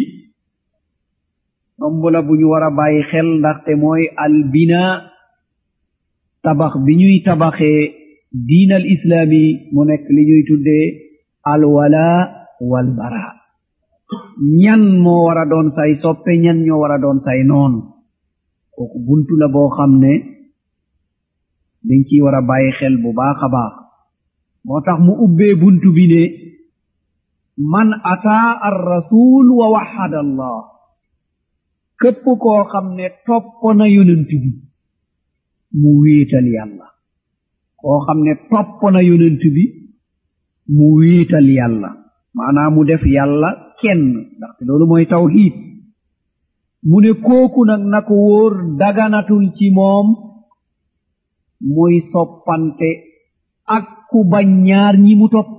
tomb la bu ñu war a bàyyi xel ndaxte mooy albina tabax bi ñuy tabaxee diin al islaami mu nekk li ñuy tuddee alwala walbara ñan moo war a doon say soppe ñan ñoo war a doon say noon kooku buntu la boo xam ne dañ ciy war a bàyyi xel bu baax a baax moo tax mu ubbee buntu bi ne man ataa ar rasul wa wahada allah képp koo xam ne topp na yonent bi mu wéetal yàlla koo xam ne topp na yonent bi mu wéetal yàlla maanaam mu def yàlla kenn ndaxte loolu mooy tawhid mu ne kooku nag na ko wóor daganatul ci moom muy soppante ak ku bañ ñaar ñi mu topp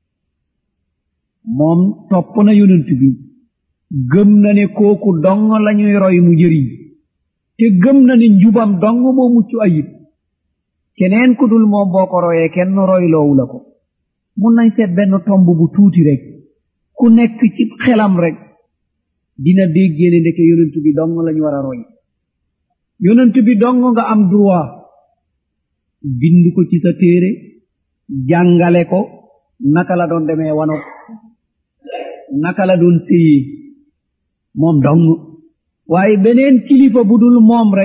moom topp na yonent bi gëm na ne kooku dong lañuy roy mu jëriñ te gëm na ne njubam dong moo mucc ayib keneen ku dul moom boo ko royee kenn royloowu la ko mun nañ seet benn tomb bu tuuti rek ku nekk ci xelam rek dina déggee ne ndeke yonent bi dong lañu war a roy yonent bi dong nga am droit bind ko ci sa téere jàngale ko naka la doon demee wanok naka la doon séyee moom dong waaye beneen kilifa bu dul moom rek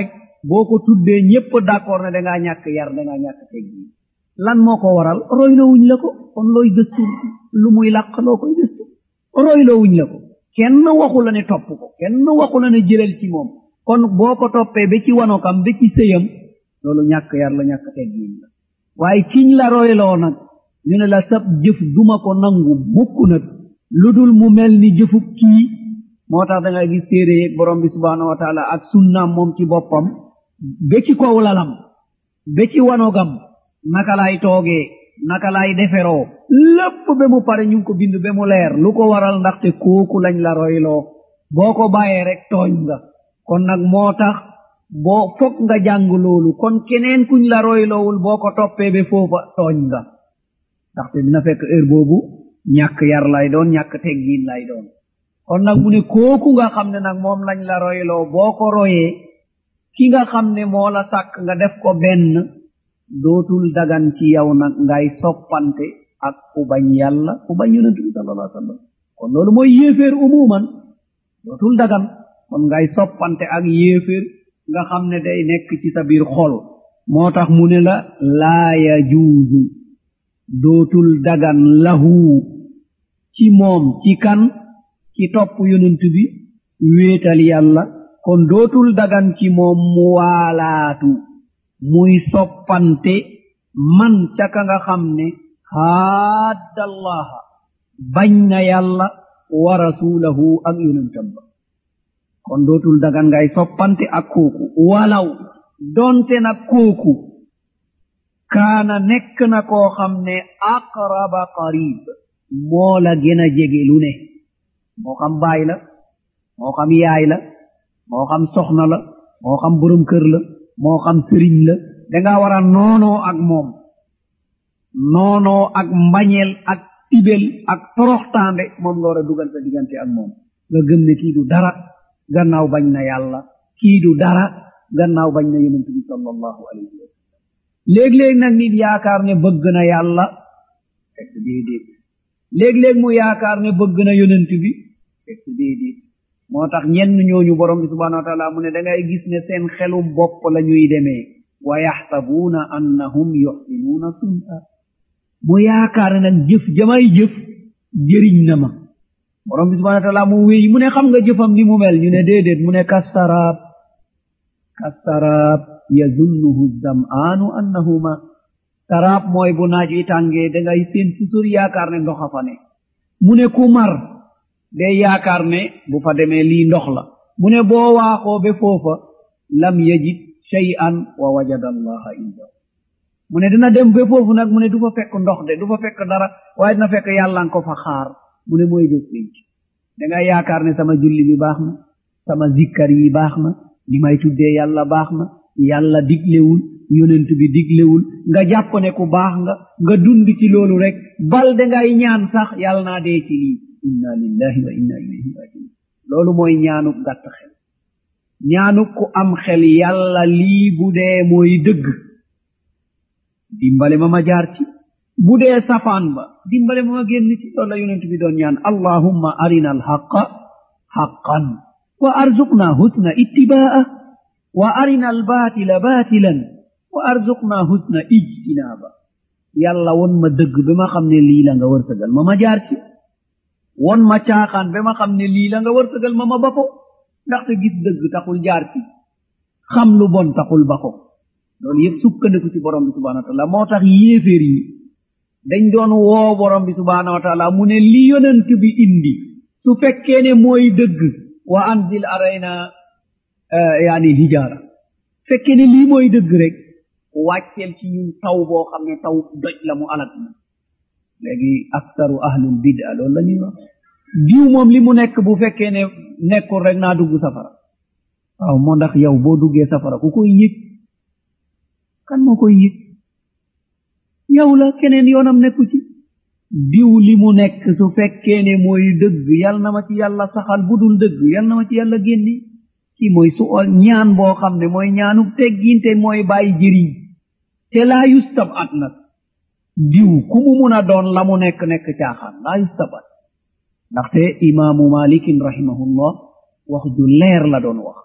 boo ko tuddee ñépp d'accord ne dangaa ñàkk yar dangaa ñàkk teggin lan moo ko waral roylowuñ la ko kon looy gëstu lu muy làq loo koy gëstu roylowuñ la ko kenn waxu la ne topp ko kenn waxu la ne jëlal ci moom kon boo ko toppee ba ci wanokam ba ci sëyam loolu ñàkk yar la ñàkk teggin la waaye kiñ la royloo nag ñu ne la sab jëf duma ko nangu mukk nag lu dul mu mel ni jëfu kii moo tax da ngay gis téere yeeg borom bi subhanahu wa taala ak sunnaam moom ci boppam ba ci kaw lalam ba ci wanogam naka lay toogee naka lay deferoo lépp ba mu pare ñu ngi ko bind ba mu leer lu ko waral ndaxte kooku lañ la royloo boo ko bàyyee rek tooñ nga kon nag moo tax boo fokk nga jàng loolu kon keneen kuñ la royloowul boo ko toppee ba foofa tooñ nga ndaxte dina fekk heure boobu ñàkk yar lay doon ñàkk teggiin lay doon kon nag mu ne kooku nga xam ne nag moom lañ la royloo boo ko royee ki nga xam ne moo la sàkk nga def ko benn dootul dagan ci yow nag ngay soppante ak ku bañ yàlla ku bañ yonent bi sallallahu alayhi wa sallam kon loolu mooy yéeféer umuman dootul dagan kon ngay soppante ak yéeféer nga xam ne day nekk ci sa biir xol moo tax mu ne la laa yajuuzu dootul dagan lahu ci moom ci kan ci topp yonent bi wéetal yàlla kon dootul dagan ci moom mu waalaatu muy soppante man ca ka nga xam ne haaddallaha bañ na yàlla wa rasulahu ak yonentam ba kon dootul dagan ngay soppante ak kooku walaw donte nag kooku kaana nekk na koo xam ne aqraba qarib moo la gën a jege lu ne moo xam baay la moo xam yaay la moo xam soxna la moo xam borom kër la moo xam sëriñ la danga war a noonoo ak moom noonoo ak mbañeel ak tibel ak toroxtaande moom nga war a dugal sa diggante ak moom nga gëm ne kii du dara gannaaw bañ na yàlla kii du dara gannaaw bañ na yonent bi sallallahu alayhi wa sallam léeg-léeg nag nit yaakaar ne bëgg na yàlla fekk déedéet léeg-léeg mu yaakaar ne bëgg na yonent bi fekk déedéet moo tax ñenn ñooñu borom bi subhanahu wa taala mu ne da ngay gis ne seen xelum bopp la ñuy demee wa yaxsabuuna annahum yuxsinuuna sun'a mu yaakaar ne nag jëf jamay jëf jëriñ na ma borom bi subhanahu wa taala mu wéy mu ne xam nga jëfam ni mu mel ñu ne déedéet mu ne kassaraab kassaraab yazunnuhu zam'aanu annahu ma saraab mooy bu naaj wi tàngee da ngay seen fu sori yaakaar ne ndox a fa ne mu ne ku mar day yaakaar ne bu fa demee lii ndox la mu ne boo waaxoo be foofa lam yajid shay'an wa wajada allaha indahu mu ne dina dem be foofu nag mu ne du fa fekk ndox de du fa fekk dara waaye dina fekk yàlla nga ko fa xaar mu ne mooy bés pénc da nga yaakaar ne sama julli bi baax na sama zikkar yi baax na li may tuddee yàlla baax na yàlla diglewul yonent bi diglewul nga jàpp ne ku baax nga nga dund ci loolu rek bal da ngay ñaan sax yàlla naa dee ci lii inna lillahi wa inna ilayhi rajiun loolu mooy ñaanuk gàtt xel ñaanuk ku am xel yàlla lii bu dee mooy dëgg dimbale ma ma jaar ci bu dee safaan ba dimbale ma ma génn ci loolu la yonent bi doon ñaan allahumma arina alhaqa haqqan wa arzuqna husna ittibaa wa arina albatila batilan wa arzuqna husna ijtinaba yàlla won ma dëgg ba ma xam ne lii la nga wërsëgal ma ma jaar ci won ma caaxaan ba ma xam ne lii la nga wërsëgal ma ma ba ko ndaxte gis dëgg taxul jaar ci xam lu bon taxul ba ko loolu yëpp sukkandiku ci borom bi subhanahu wa taala moo tax yéeféer yi dañ doon woo borom bi subhanahu wa taala mu ne li yonent bi indi su fekkee ne mooy dëgg wa anzil arayna yaani hijaara fekkee ne lii mooy dëgg rek wàcceel ci ñun taw boo xam ne taw doj la mu alat na léegi aktaru ahlul bid'a loolu la ñuy wax diw moom li mu nekk bu fekkee ne nekkul rek naa dugg safara waaw moo ndax yow boo duggee safara ku koy yëg kan moo koy yëg yow la keneen yoonam nekku ci diw li mu nekk su fekkee ne mooy dëgg yal na ma ci yàlla saxal bu dul dëgg yal na ma ci yàlla génni kii mooy su ñaan boo xam ne mooy ñaanu tegginte mooy bàyyi jëriñ te laa yustab at nag diw ku mu mun a doon la mu nekk nekk caaxaan laa yustab at ndaxte imaamu malikin rahimahullah wax ju leer la doon wax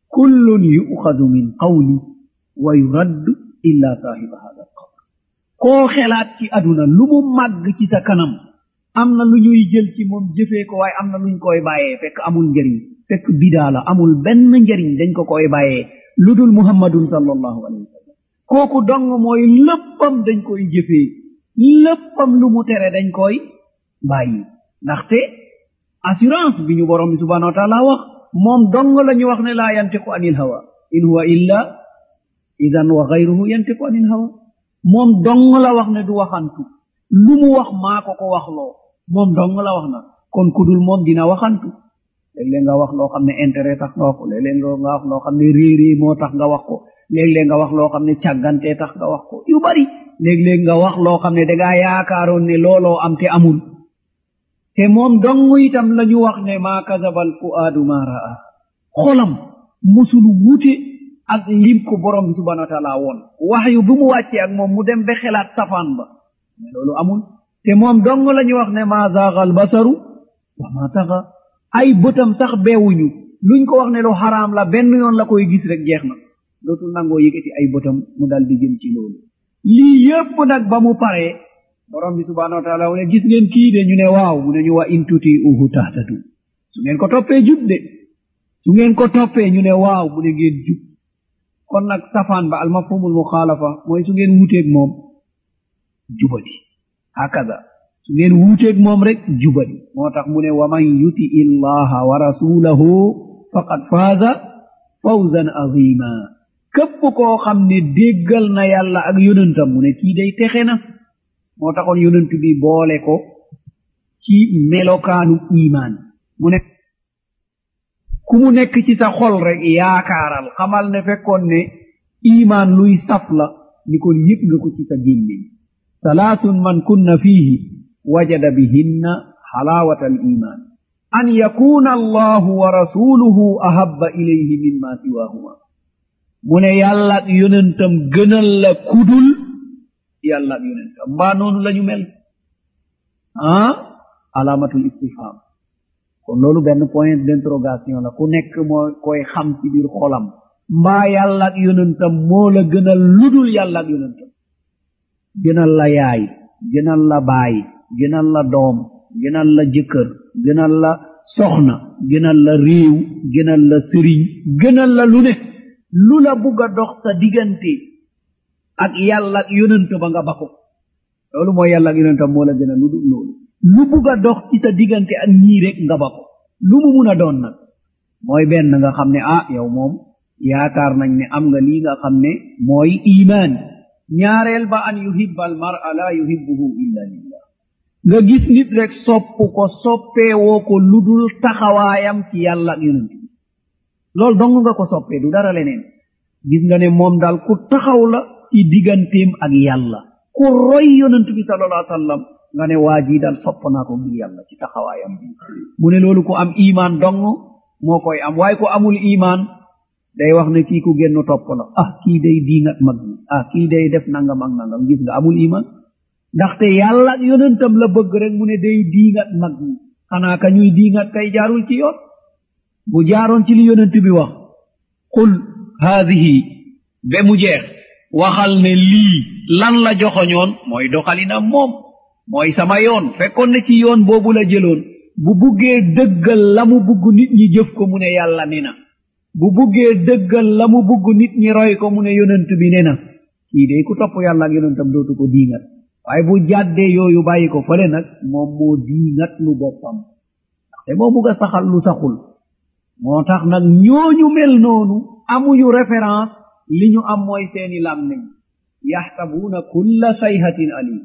kullun yu'khadhu min qawli wa yuraddu illa sahiba hadha alqabr koo xelaat ci aduna lu mu màgg ci sa kanam am na lu ñuy jël ci moom jëfee ko waaye am na luñ koy bàyyee fekk amul njëriñ fekk bidaa la amul benn njëriñ dañ ko koy bàyyee lu dul muhammadun sallallahu alayhi wa sallam kooku dong mooy léppam dañ koy jëfee léppam lu mu tere dañ koy bàyyi ndaxte assurance bi ñu borom bi subhanahu wa taala wax moom dong la ñu wax ne laa yantiqu anil hawa in huwa illa idan wa gayruhu yantiqu anil hawa moom dong la wax ne du waxantu lu mu wax maa ko ko waxloo moom dong la wax na kon kudul moom dina waxantu léeg-léeg nga wax loo xam ne intérêt tax nga wax ko léeg-léeg nga wax loo xam ne réeréer moo tax nga wax ko léeg-léeg nga wax loo xam ne càggantee tax nga wax ko yu bari léeg-léeg nga wax loo xam ne dangaa yaakaaroon ne looloo am te amul te moom dong itam la ñu wax ne maa kasabal fuaadu maa raa xolam musul wute ak lim ko borom bi subhanahu wa taala woon wax yu bu mu wàccee ak moom mu dem ba xelaat safaan ba mais loolu amul te moom dong la ñu wax ne maa zaagal basaru wa maa taxa ay bëtam sax beewuñu luñ ko wax ne lu xaraam la benn yoon la koy gis rek jeex na dootul nangoo yëkkati ay bëtam mu dal di jëm ci loolu lii yépp nag ba mu paree borom bi subhanahu wa taala mu ne gis ngeen kii de ñu ne waaw mu ne ñu wa in tuti'uhu tahtadu su ngeen ko toppee jub de su ngeen ko toppee ñu ne waaw mu ne ngeen jub kon nag safaan ba al mafhumul muxaalafa mooy su ngeen wuuteeg moom jubadi hakaza su ngeen wuuteeg moom rek jubadi moo tax mu ne wa man yuti illaha wa rasulahu faqad faaza fawzan azima képp koo xam ne déggal na yàlla ak yonentam mu ne kii day texe na moo taxoon yonent bi boole ko ci melokaanu imaan mu ne ku mu nekk ci sa xol rek yaakaaral xamal ne fekkoon ne imaan luy saf la ni kon yëg nga ko ci sa gémmiñ salaasun man kunna fiihi wajada bihinna xalaawata al iman an yakuna allahu wa rasuluhu ahabba ilayhi mimma siwahuma mu ne yàlla ak yonentam gënal la kudul yàlla ak yonentam mbaa noonu la ñu mel ah alaamatul istifham kon loolu benn point d'interrogation la ku nekk moo koy xam ci biir xolam mbaa yàlla ak yonentam moo la gënal ludul yàlla ak yonentam gënal la yaay gënal la baay gënal la doom gënal la jëkkër gënal la soxna gënal la réew gënal la sëriñ gënal la lu ne lu la bugg a dox sa diggante ak yàlla ak yonent ba nga bako loolu mooy yàlla ak yonentam moo la gënal lu dul loolu lu bugg a dox ci sa diggante ak ñii rek nga bako lu mu mun a doon nag mooy benn nga xam ne ah yow moom yaakaar nañ ne am nga lii nga xam ne mooy imaan ñaareel ba an yuhibba al mar'a la yuhibbuhu illa lillah nga gis nit rek sopp ko soppee woo ko lu dul taxawaayam ci yàlla ak yonent bi loolu dong nga ko soppee du dara leneen gis nga ne moom daal ku taxaw la ci digganteem ak yàlla ku roy yonent bi sallallahu alayhi wa sallam nga ne waa jii daal sopp naa ko ngir yàlla ci taxawaayam bi mu ne loolu ku am imaan dong moo koy am waaye ku amul imaan day wax ne kii ku génn topp la ah kii day diingat mag ñi ah kii day def nangam ak nangam gis nga amul iman ndaxte yàlla ak yonentam la bëgg rek mu ne day diingat mag ñi xanaa ka ñuy diingat kay jaarul ci yoon bu jaaroon ci li yonent bi wax qul haadihi be mu jeex waxal ne lii lan la joxoñoon mooy doxalinam moom mooy sama yoon fekkoon ne ci yoon boobu la jëloon bu buggee dëggal la mu bugg nit ñi jëf ko mu ne yàlla ne na bu buggee dëggal la mu bugg nit ñi roy ko mu ne yonent bi ne na kii day ku topp yàlla ak yonentam dootu ko diingat waaye bu jàddee yooyu bàyyi ko fële nag moom moo diingat lu boppam te moo bugg a saxal lu saxul moo tax nag ñooñu mel noonu amuñu référence li ñu am mooy seeni làmmiñ yaxsabuuna kulla sayhatin alim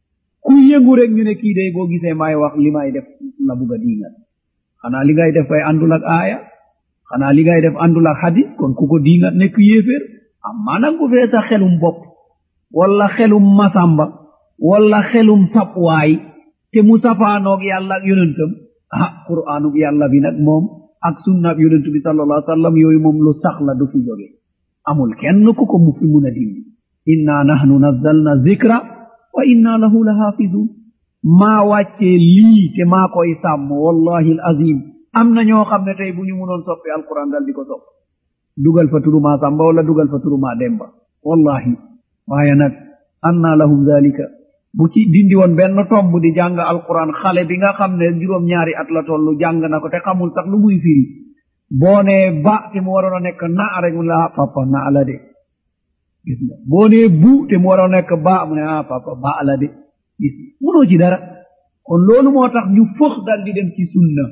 ku yëngu rek ñu ne kii day boo gisee maay wax li may def la bugg a diingat xanaa li ngay def kay àndul ak aaya xanaa li ngay def àndul ak hadis kon ku ko diingat nekk yéeféer amma nag bu fee sa xelum bopp wala xelum masamba wala xelum sapwaay te mu safaanoog yàlla ak yonentam ah qur'aanub yàlla bi nag moom ak sunnaab yonent bi sallallahu alayhi wa sallam yooyu moom lu sax la du fi jóge amul kenn ku ko mu fi mun a dindi inna nahnu nazzalna zikra wa inna lahu la haafizun maa wàccee lii te maa koy sàmm wallahi al azim am na ñoo xam ne tey bu ñu munoon soppi alquran dal di ko sopp dugal fa turu ma samba wala dugal fa turu ma demba wallahi waaye nag anna lahum dhalika bu ci dindi woon benn tomb di jàng alquran xale bi nga xam ne juróom ñaari at la tollu jàng na ko te xamul sax lu muy firi boo nee ba te mu waroon a nekk na rek mu la papa na la de gis nga boo nee bu te mu waroon a nekk ba mu ne ah papa ba la de gis nga munoo ci dara kon loolu moo tax ñu fëx dal di dem ci sunna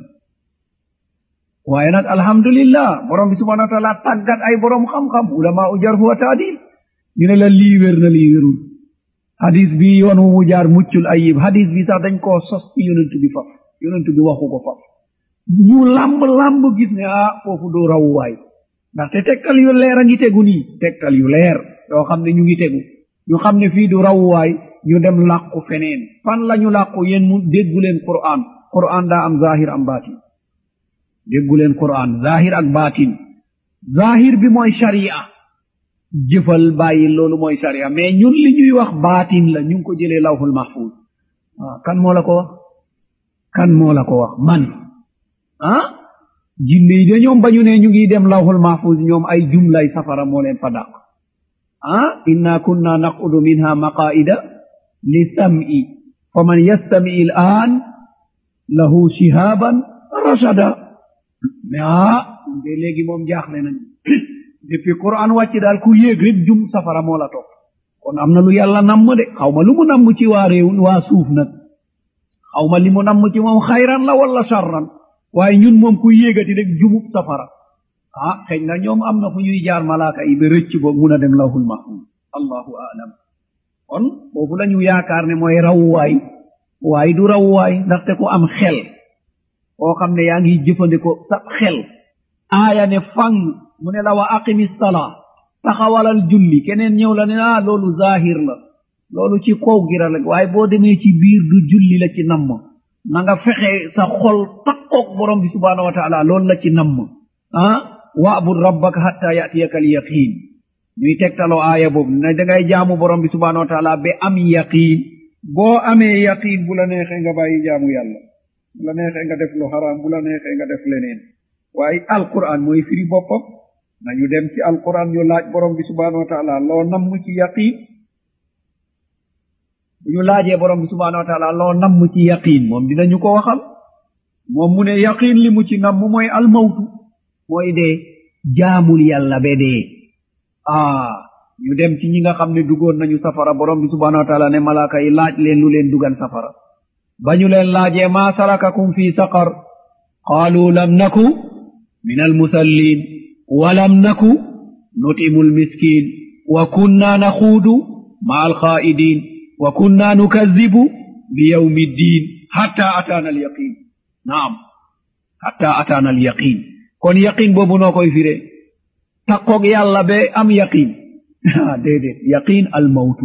waaye nag alhamdulillah borom bi subhanahu wa taala tàggat ay borom xam-xam ulama u jarhu wa taadil ñu ne la lii wér na lii wérul hadis bi yoon wu mu jaar muccul ayib hadis bi sax dañ koo sos ci yonent bi faf yonent bi waxu ko faf ñu lamb lamb gis ne ah foofu du rawwaay ndaxte tegtal yu leer a ngi tegu nii tegtal yu leer yoo xam ne ñu ngi tegu ñu xam ne fii du rawwaay ñu dem làqu feneen fan la ñu làqu yéen mu déggu leen quran quran daa am zahir am baatin déggu leen quran zahir ak baatin zahir bi mooy sharia jëfal bàyyi loolu mooy sharia mais ñun li ñuy wax baatin la ñu ngi ko jëlee lawhul mahfuz ah kan moo la ko wax kan moo la ko wax man ah jinne yi de ñoom bañu ne ñu ngi dem lawhul mahfuz ñoom ay jumlay safara moo leen fa dàq ah inna kunna naqudu minha maqaida li sam'i faman yastami il an lahu shihaban rashada mais ah de léegi moom jaaxle nañu depuis quran wàcc daal ku yéeg rek jum safara moo la topp kon am na lu yàlla namm de xaw ma lu mu namm ci waa réew waa suuf nag xaw ma li mu namm ci moom xayran la wala charran waaye ñun moom ku yéegati rek jumub safara ah xëy na ñoom am na fu ñuy jaar malaaka yi ba rëcc boog mun a dem lawhul mahfuz allahu aalam kon foofu la ñu yaakaar ne mooy rawwaay waaye du rawwaay ndaxte ku am xel koo xam ne yaa ngi jëfandikoo sa xel aaya ne fang mu ne la wa aqimi salaa taxawalal julli keneen ñëw la ne ah loolu zahir la loolu ci kaw gira rek waaye boo demee ci biir du julli la ci namm na nga fexe sa xol takkoog borom bi subhanahu wa taala loolu la ci namm ah wa'bud rabbaka hatta ya'tiyaka al yaqin ñuy tegtaloo aaya boobu ne da ngay jaamu borom bi subhanahu wa taala ba am yaqin boo amee yaqin bu la neexee nga bàyyi jaamu yàlla bu la neexee nga def lu haram bu la neexee nga def leneen waaye alquran mooy firi boppam nañu dem ci alquran ñu laaj borom bi subhanahu wa taala loo namm ci yaqin bu ñu laajee borom bi subhanahu wa taala loo namm ci yaqin moom dinañu ko waxal moom mu ne yaqin li mu ci namm mooy almawtu mooy dee jaamul yàlla be dee ah ñu dem ci ñi nga xam ne dugoon nañu safara borom bi subhanahu wa taala ne malaaka yi laaj leen lu leen dugal safara ba ñu leen laajee maa salakakum fi saqar qaalu lam naku min almusallin walam naku nutimu almiskin wa kunna naxuudu maa alxaa'idin wa kunna nukazzibu bi yawmi ddin hatta ataana alyaqin naam hatta ataana alyaqin kon yaqin boobu noo koy fire takkoog yàlla be am yaqin déedéet yaqin almawtu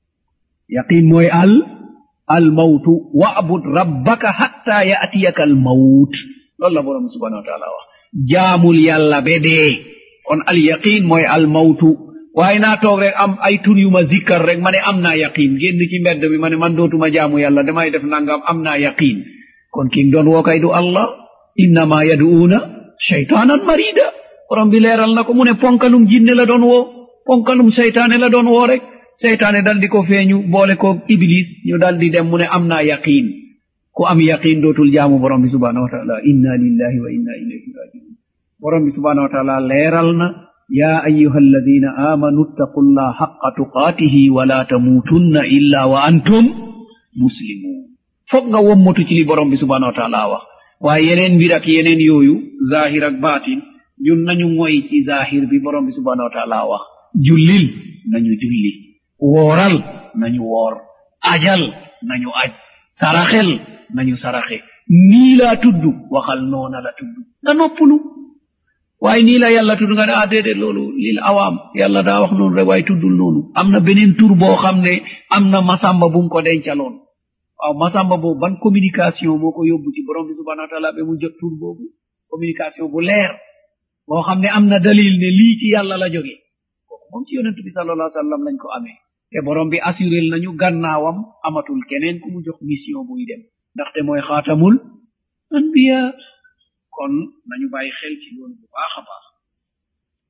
yaqin mooy al almawtu wa'bud rabbaka hatta ya'tiyaka almawt loolu la borom subhanahu wa taala wax jaamul yàlla be dee kon al yaqin mooy almawtu waaye naa toog rek am ay tur yu ma zikkar rek ma ne am naa yaqin génn ci mbedd bi ma ne man dootuma jaamu yàlla damay def nangam am naa yaqin kon ki doon woo kay du allah innama yaduuna shaytaanan marida borom bi leeral na ko mu ne ponkalum jinne la doon woo ponkalum seytaane la doon woo rek seytaane dal di ko feeñu boole ko iblis ñu dal di dem mu ne am naa yaqin ku am yaqin dootul jaamu borom bi subhanahu wa taala inna lillahi wa inna ilayhi rajiun borom bi subhanahu wa taala leeral na ya ayyuha alladina amanu ittaqullaha haqqa tuqaatihi wala tamuutunna illa wa antum muslimun foog nga wommatu ci li borom bi subhanahu wa taala wax waaye yeneen mbir ak yeneen yooyu zahir ak baatin ñun nañu ngoy ci zahir bi borom bi subhanahu wa taala wax jullil nañu julli wooral nañu woor ajal nañu aj saraxel nañu saraxe nii laa tudd waxal noona la tudd nga noppalu waaye nii la yàlla tudd nga ne ah déedéet loolu lil awaam yàlla daa wax noonu rek waaye tuddul noonu am na beneen tur boo xam ne am na masamba bu mu ko dencaloon waaw masamba boobu ban communication moo ko yóbbu ci borom bi subhanahu wa taala ba mu jot tur boobu communication bu leer boo xam ne am na dalil ne lii ci yàlla la jóge kooku moom ci yonent bi sallallahu alayhi wa sallam lañ ko amee te borom bi assurel nañu gannaawam amatul keneen ku mu jox mission buy dem ndaxte mooy xaatamul anbiya kon nañu bàyyi xel ci loolu bu baax a baax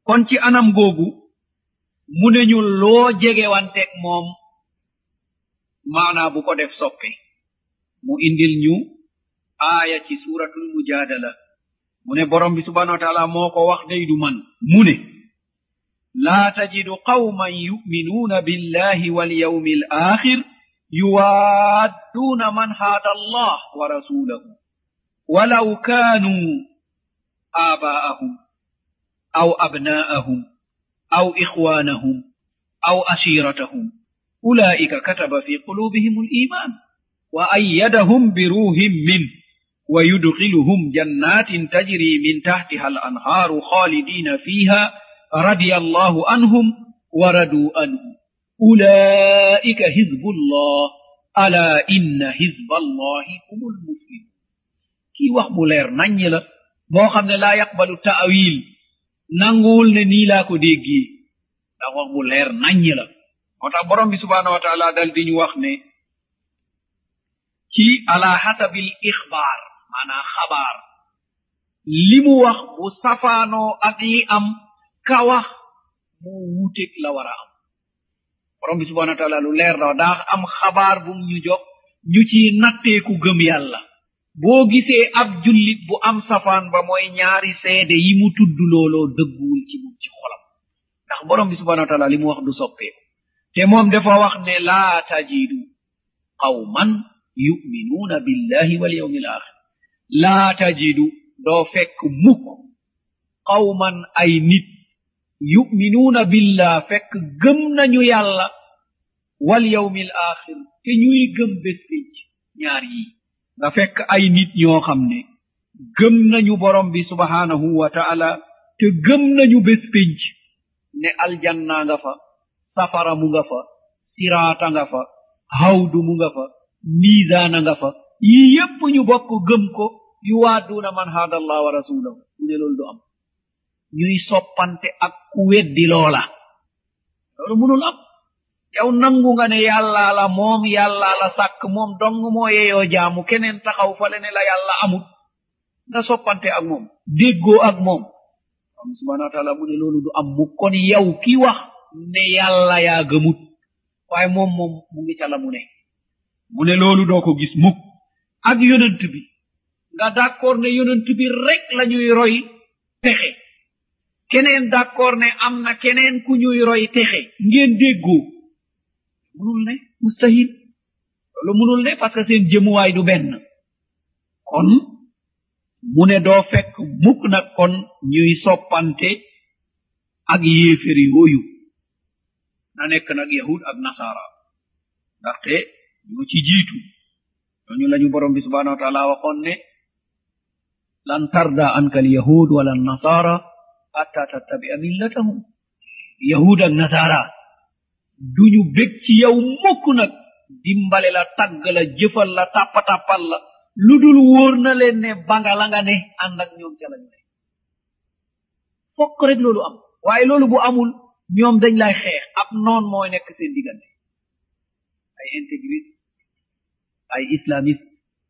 kon ci anam googu mu ne ñu loo jegewanteeg moom maanaa bu ko def soppe mu indil ñu aaya ci suratul mujadala mu ne borom bi subhanahu wa taala moo ko wax day du man mu ne laa tajidu qawman yu'minuuna billahi walyawmi alakhir yuwaadduuna man haada allah wa rasulahu walaw kaanuu aabaa'ahum aw abnaa'ahum aw ikhwaanahum aw ashiiratahum ulaa'ika kataba fi quluubihim al-iimaan wa ayyadahum biruuhin minhu wa yudkhiluhum jannaatin tajrii min tahtihaa al-anhaaru khaalidiina fiihaa radiyallaahu anhum wa raduu anhu ulaa'ika hizbullah alaa inna hizballahi humul muflihuun kii wax bu leer naññ la boo xam ne laa yaqbalu ta'wiil nanguwul ne nii laa ko déggee ndax wax bu leer naññ la moo tax borom bi subhaanahu wa taala dal di ñu wax ne ci ala hasabil ixbaar maanaa xabaar li mu wax bu safaanoo ak yi am ka wax mu wuuteeg la war a am borom bi subhaanahu wa taala lu leer la daa am xabaar bu ñu jox ñu ci natteeku gëm yàlla boo gisee ab jullit bu am safaan ba mooy ñaari seede yi mu tudd looloo dëgguwul ci mu ci xolam ndax borom bi subhanahu wa taala li mu wax du soppeeku te moom dafa wax ne laa tajidu qawman yu'minuuna billahi wal yawmil akhir laa tajidu doo fekk mukk qawman ay nit yu'minuuna billah fekk gëm nañu yàlla wal yawmil akhir te ñuy gëm bés pénc ñaar yi nga fekk ay nit ñoo xam ne gëm nañu borom bi subhanahu wa ta'ala te gëm nañu bés pénc ne aljanna nga fa safara mu nga fa siraata nga fa hawdu mu nga fa miizaana nga fa yi yépp ñu bokk gëm ko yu waadduuna man haada allah wa rasulahu mu ne loolu du am ñuy soppante ak ku weddi loola loolu munul am yow nangu nga ne yàlla la moom yàlla la sàkk moom dong moo yeyoo jaamu keneen taxaw fale ne la yàlla amut nga soppante ak moom déggoo ak moom am subhanahu wa taala mu ne loolu du am mu kon yow ki wax ne yàlla yaa gëmut waaye moom moom mu ngi ca la mu ne mu ne loolu doo ko gis mukk ak yonent bi nga d'accord ne yonent bi rek la ñuy roy texe keneen d'accord ne am na keneen ku ñuy roy texe ngeen déggoo munul ne mustahil loolu munul ne parce que seen jëmuwaay du benn kon mu ne doo fekk mukk nag kon ñuy soppante ak yéeféri yooyu na nekk nag yahud ak nasara ndaxte ñoo ci jiitu ñooñu lañu borom bi subhanahu wa taala waxoon ne lan tarda anka al yahud wala nasara hatta tattabi'a millatahum yahud ak nasara duñu bég ci yow mukk nag dimbale la tagg la jëfal la tàppatappal la lu dul wóor na leen ne banga la nga ne ànd ak ñoom ca lañu ne fokk rek loolu am waaye loolu bu amul ñoom dañ lay xeex ab noon mooy nekk seen diggante ay intégriste ay islamiste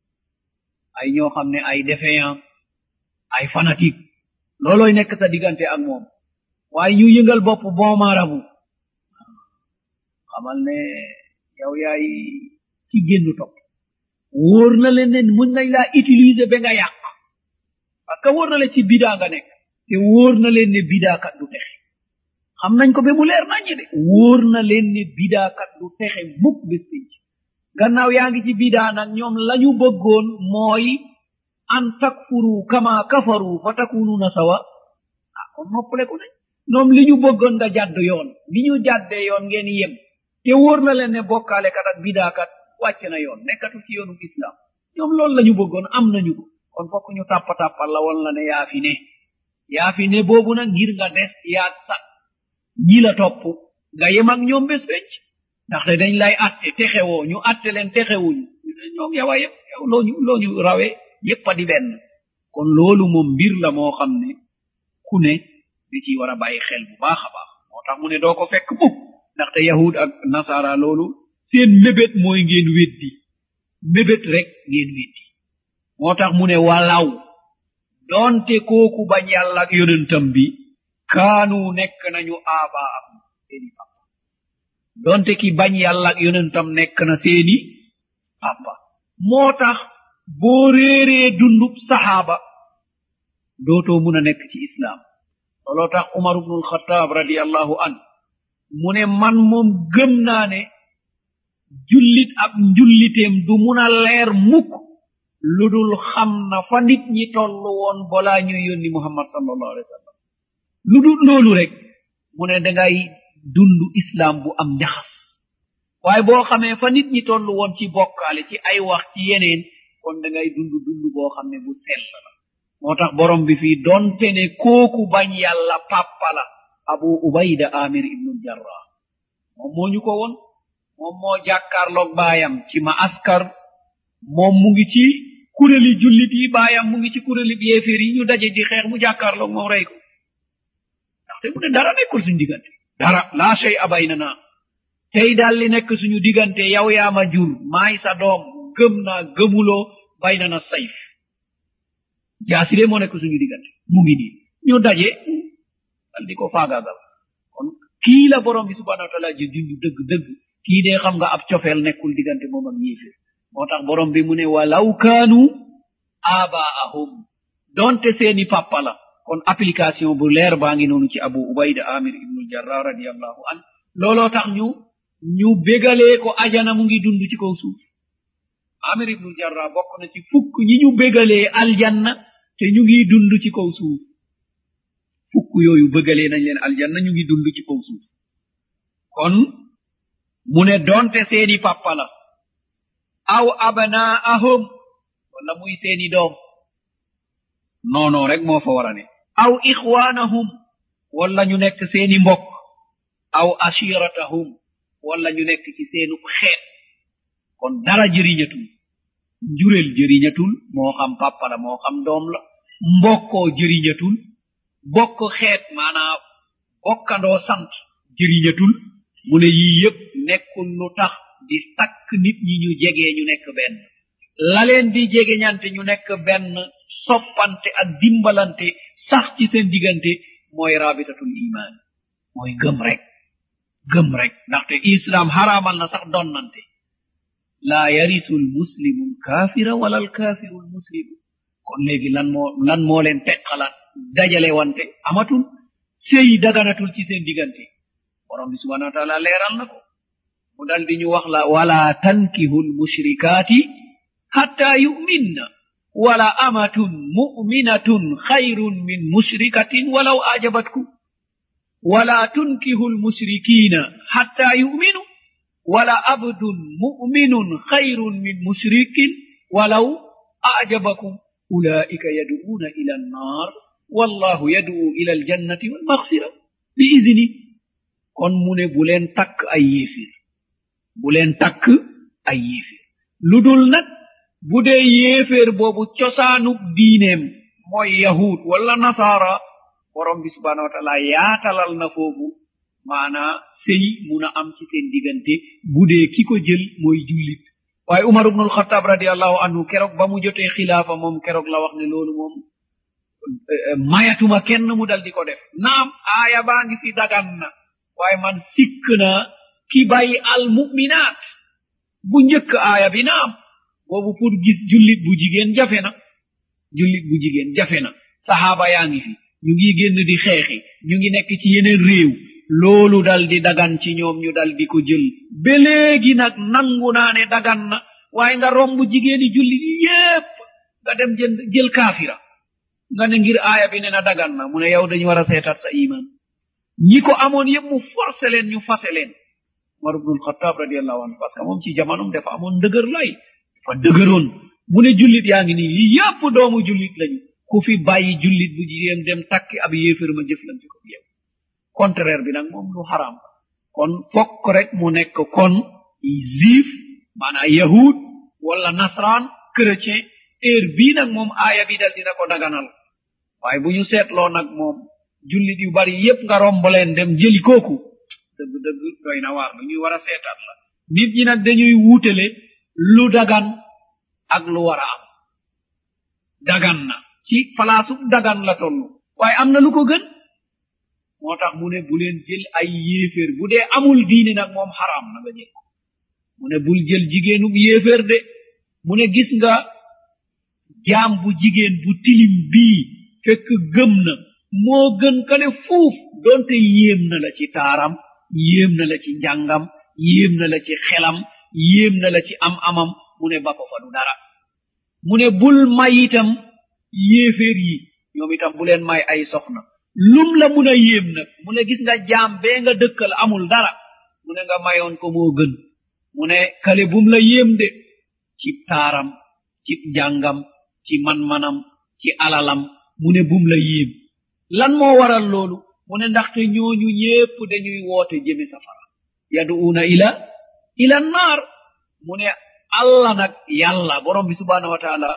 ay ñoo xam ne ay défaillant ay fanatique loolooy nekk sa diggante ak moom waaye ñu yëngal bopp bon marabu xamal ne yow yaay ci génn topp wóor na leen ne mun nañ laa utiliser ba nga yàq parce que wóor na leen ci bidaa nga nekk te wóor na leen ne bidaakat du texe xam nañ ko ba mu leer naññe de wóor na leen ne bidaakat du texe mukk bés pénc gannaaw yaa ngi ci bidaa nag ñoom lañu bëggoon mooy an takfuru kama kafaru fa takununa sawa ah kon noppaleku nañ ñoom li ñu bëggoon nga jàdd yoon li ñu jàddee yoon ngeen yem te wóor na leen ne bokkaalekat ak bidaakat wàcc na yoon nekkatu ci yoonu islam ñoom loolu la ñu bëggoon am nañu ko kon fokk ñu tàppatappal la woon la ne yaa fi ne yaa fi ne boobu nag ngir nga des yaag sat ñi la topp nga yem ak ñoom bés becc ndaxte dañ lay atte texewoo ñu atte leen texewuñu ñoom yow a yëpp yow looñu looñu rawee yépp a di benn kon loolu moom mbir la moo xam ne ku ne di ci war a bàyyi xel bu baax a baax moo tax mu ne doo ko fekk mukk ndaxte yahud ak nasara loolu seen mébét mooy ngeen weddi mébét rek ngeen weddi moo tax mu ne walaw doonte kooku bañ yàlla ak yonentam bi kaanu nekk nañu aabaahum seeni papa donte ki bañ yàlla ak yonentam nekk na seeni papa moo tax boo réeree dundub saxaaba dootoo mun a nekk ci islaam looloo tax umar ibnul xataab radiallahu an mu ne man moom gëm naa ne jullit ab njulliteem du mun a leer mukk lu dul xam na fa nit ñi tollu woon balaa ñuy yónni muhammad sallallahu alayhi wa sallam lu dul loolu rek mu ne dangay dund islaam bu am njaxas waaye boo xamee fa nit ñi tollu woon ci bokkaale ci ay wax ci yeneen kon dangay dund dund boo xam ne bu sell la moo tax borom bi fii donte ne kooku bañ yàlla pàppa la abu ubayda amir ibnul jarrah moom moo ñu ko woon moom moo jàkkaarloog baayam ci ma askar moom mu ngi ci kuréli jullit yi baayam mu ngi ci kuréli yéeféer yi ñu daje di xeex mu jàkkaarloog moom rey ko ndaxte mu ne dara nekkul suñu diggante dara laa shay abay na naa tey daal li nekk suñu diggante yow yaa ma jur maay sa doom gëm naa gëmuloo bay na na sayf jaasire moo nekk suñu diggante mu ngi nii ñu daje dal di ko faagaagal kon kii la borom bi subhanahu wa taala ji junj dëgg dëgg kii dee xam nga ab cofeel nekkul diggante moom ak yéeféer moo tax borom bi mu ne walaw kaanu aabaahum donte seeni papa la kon application bu leer baa ngi noonu ci abu ubayda amir ibnul jarrah radiallahu an looloo tax ñu ñu bégalee ko ajana mu ngi dund ci kaw suuf amir ibnul jarrah bokk na ci fukk ñi ñu bégalee aljanna te ñu ngi dund ci kaw suuf fukk yooyu bégalee nañ leen aljanna ñu ngi dund ci kaw suuf kon mu ne donte seeni papa la aw abnaahum wala muy seeni doom noonoo rek moo fa war a ne aw ixwaanahum wala ñu nekk seeni mbokk aw ashiratahum wala ñu nekk ci seenu xeet kon dara jëriñatul njureel jëriñatul moo xam papa la moo xam doom la mbokkoo jëriñatul bokk xeet maanaam bokkandoo sant jëriñatul mu ne yii yépp nekkul lu tax di takk nit ñi ñu jegee ñu nekk benn la leen di jege ñante ñu nekk benn soppante ak dimbalante sax ci seen diggante mooy rabitatul iman mooy gëm rek gëm rek ndaxte islam haramal na sax donnante laa yarisu lmuslimu lkafira wala lkafiru lmuslimu kon léegi lan moo lan moo leen teqalaat dajale wante amatul sëy daganatul ci seen diggante borom bi subhanahu wa taala leeral na ko mu dal di ñu wax la wala tankihu lmushrikaati hatta yuminna wala amatun muminatun khayrun min mushrikatin walaw ajabatkum wala tunkihu lmushrikina hatta yuminu wala abdun muminun khayrun min mushrikin walaw ajabakum ulaika yaduuna ila annar wallahu yaduu ila aljannati walmaghfira bi idni kon mu ne bu leen takk ay yéefir bu leen takk ay yéefir lu dul nag bu dee yéeféer boobu cosaanub diineem mooy yahud wala nasaara borom bi subhanahu wa taala yaatalal na foofu maanaa sëy mun a am ci seen diggante bu dee ki ko jël mooy jullit waaye umar ibnul xataab radiallahu anhu keroog ba mu jotee xilaafa moom keroog la wax ne loolu moom mayatuma kenn mu dal di ko def naam aaya baa ngi fi dagan na waaye man sikk na ki bàyyi al muminaat bu njëkk aaya bi naam boobu pour gis jullit bu jigéen jafe na jullit bu jigéen jafe na sahaaba yaa ngi fi ñu ngi génn di xeexi ñu ngi nekk ci yeneen réew loolu dal di dagan ci ñoom ñu dal di ko jël ba léegi nag nangu naa ne dagan na waaye nga romb jigéeni jullit yépp nga dem jël jël kaafira nga ne ngir aaya bi ne na dagan na mu ne yow dañu war a seetaat sa iman ñi ko amoon yépp mu forcé leen ñu fase leen umar ibnul xataab radiallahu anhu parce que moom ci jamonom dafa amoon ndëgër lay dafa dëgëroon mu ne jullit yaa ngi nii yi yépp doomu jullit lañu ku fi bàyyi jullit bu jigéen dem takki ab yéefér ma jëflante ko yow contraire bi nag moom lu haram kon fokk rek mu nekk kon juif maanaam yahud wala nasran chrétien heure bii nag moom aaya bi dal dina ko daganal waaye bu ñu seetloo nag moom jullit yu bari yépp nga romb leen dem jëli kooku dëgg dëgg doy na waar lu ñuy war a seetaat la nit ñi nag dañuy wuutale lu dagan ak lu war a am dagan na ci palaasu dagan la tollu waaye am na lu ko gën moo tax mu ne bu leen jël ay yéeféer bu dee amul diine nag moom xaraam na nga jël ko mu ne bul jël jigéenub yéeféer de mu ne gis nga jaam bu jigéen bu tilim bii fekk gëm na moo gën kale fuuf doonte yéem na la ci taaram yéem na la ci njàngam yéem na la ci xelam yéem na la ci am amam mu ne ba ko fa du dara mu ne bul may itam yéeféer yi ñoom itam bu leen may ay soxna lum la mun a yéem nag mu ne gis nga jaam bee nga dëkkal amul dara mu ne nga mayoon ko moo gën mu ne kale bum la yéem de ci taaram ci njàngam ci man-manam ci alalam mu ne bum la yéem lan moo waral loolu mu ne ndaxte ñooñu ñépp dañuy woote jëme safara yaduuna ila ila naar mu ne allah nag yàlla borom bi subhanahu wa taala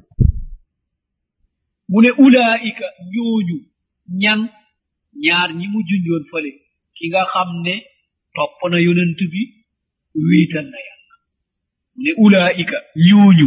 mu ne ulaika ñooñu ñan ñaar ñi mu junjoon fale ki nga xam ne topp na yonent bi wéetal na yàlla mu ne ulaika ñooñu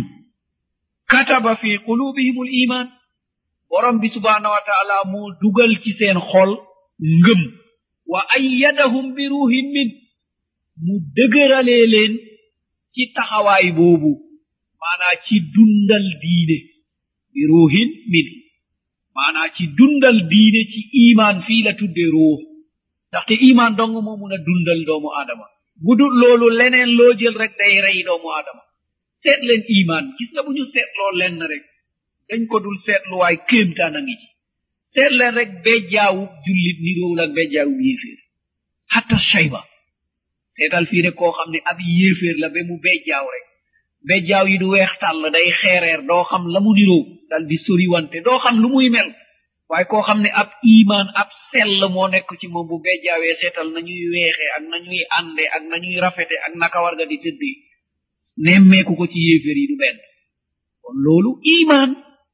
kataba fi qulubihimul iman borom bi subhanahu wa taala moo dugal ci seen xol ngëm wa ayyadahum bi ruhin min mu dëgëralee leen ci taxawaay boobu maanaa ci dundal diine bi ruhin min maanaa ci dundal diine ci iman fii la tudde ruux ndaxte iman dong moo mun a dundal doomu aadama bu dul loolu leneen loo jël rek day rey doomu aadama seet leen iman gis nga bu ñu seetloo lenn rek dañ ko dul seetluwaay kéemtaan a ngi ci seet leen rek bejjaawub jullit niroowul ak bejjaawub yéeféer hatta shayba seetal fii rek koo xam ne ab yéeféer la ba mu bejjaaw rek bejjaaw yi du weex tàll day xeereer doo xam la mu niroo dal di soriwante doo xam lu muy mel waaye koo xam ne ab iman ab sell moo nekk ci moom bu bejjaawee seetal nañuy weexe ak nañuy ànde ak nañuy rafete ak naka war nga di tëddee nemmeeku ko ci yéeféer yi du benn kon loolu iman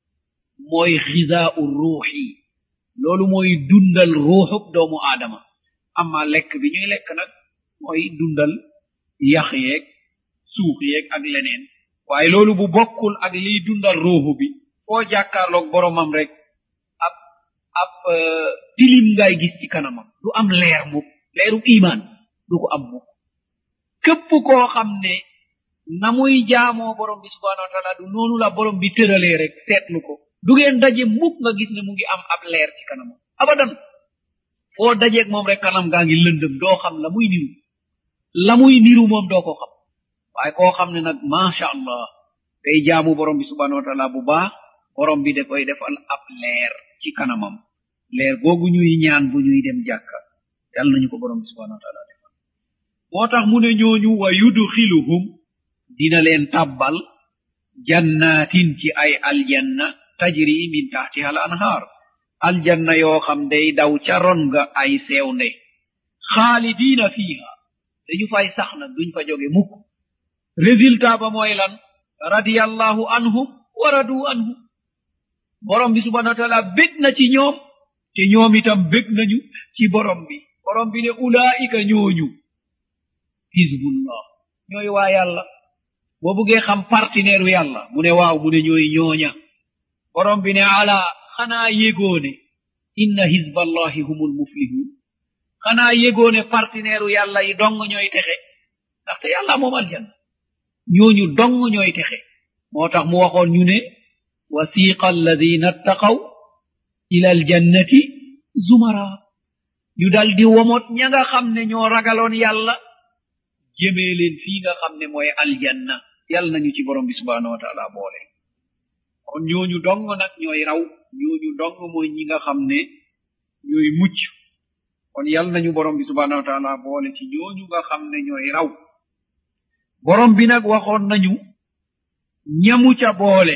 mooy xizaau ruuxi loolu mooy dundal ruuxub doomu aadama amma lekk bi ñuy lekk nag mooy dundal yax yeeg suux yeeg ak leneen waaye loolu bu bokkul ak liy dundal ruuxu bi foo jàkkaarloog boromam rek ab ab tilim ngay gis ci kanamam du am leer mukk leeru iman du ko am mukk képp koo xam ne na muy jaamoo borom bi subhanahu wa taala du noonu la borom bi tëralee rek seetlu ko du ngeen daje mukk nga gis ne mu ngi am ab leer ci kanamam abadan foo dajeeg moom rek kanam gaa ngi lëndëm doo xam la muy niru la muy niru moom doo ko xam waaye koo xam ne nag macha allah day jaamu borom bi subhanahu wa taala bu baax borom bi da koy defal ab leer ci kanamam leer googu ñuy ñaan bu ñuy dem jàkka yàlla nañu ko borom bi subhanahu wa taala defal moo tax mu ne ñooñu wa yudxiluhum dina leen tabbal jannatin ci ay aljanna tajri min tahtiha al anhar aljanna yoo xam day daw ca ron nga ay seewnde xaalidina fiha dañu fay sax nag duñ fa jóge mukk résultat ba mooy lan radiyallahu anhum wa radu anhum borom bi subhanahu wa taala bég na ci ñoom te ñoom itam bég nañu ci borom bi borom bi ne ulaika ñooñu hizbullah ñooy waa yàlla boo buggee xam partenaire u yàlla mu ne waaw mu ne ñooy ñooña borom bi ne ala xanaa yégoone inna hizballahi humul muflihun xanaa yégoone partenaire u yàlla yi dong ñooy texe ndaxte yàlla moom aljanna ñooñu dong ñooy texe moo tax mu waxoon ñu ne wasiqa alladina ttaqaw ila aljannati zumara ñu dal di womot ña nga xam ne ñoo ragaloon yàlla jëmee leen fii nga xam ne mooy aljanna yàlla nañu ci borom bi subhanahu wa taala boole kon ñooñu dong nag ñooy raw ñooñu dong mooy ñi nga xam ne ñooy mucc kon yàlla nañu borom bi subhanahu wa taala boole ci ñooñu nga xam ne ñooy raw borom bi nag waxoon nañu ñamu ca boole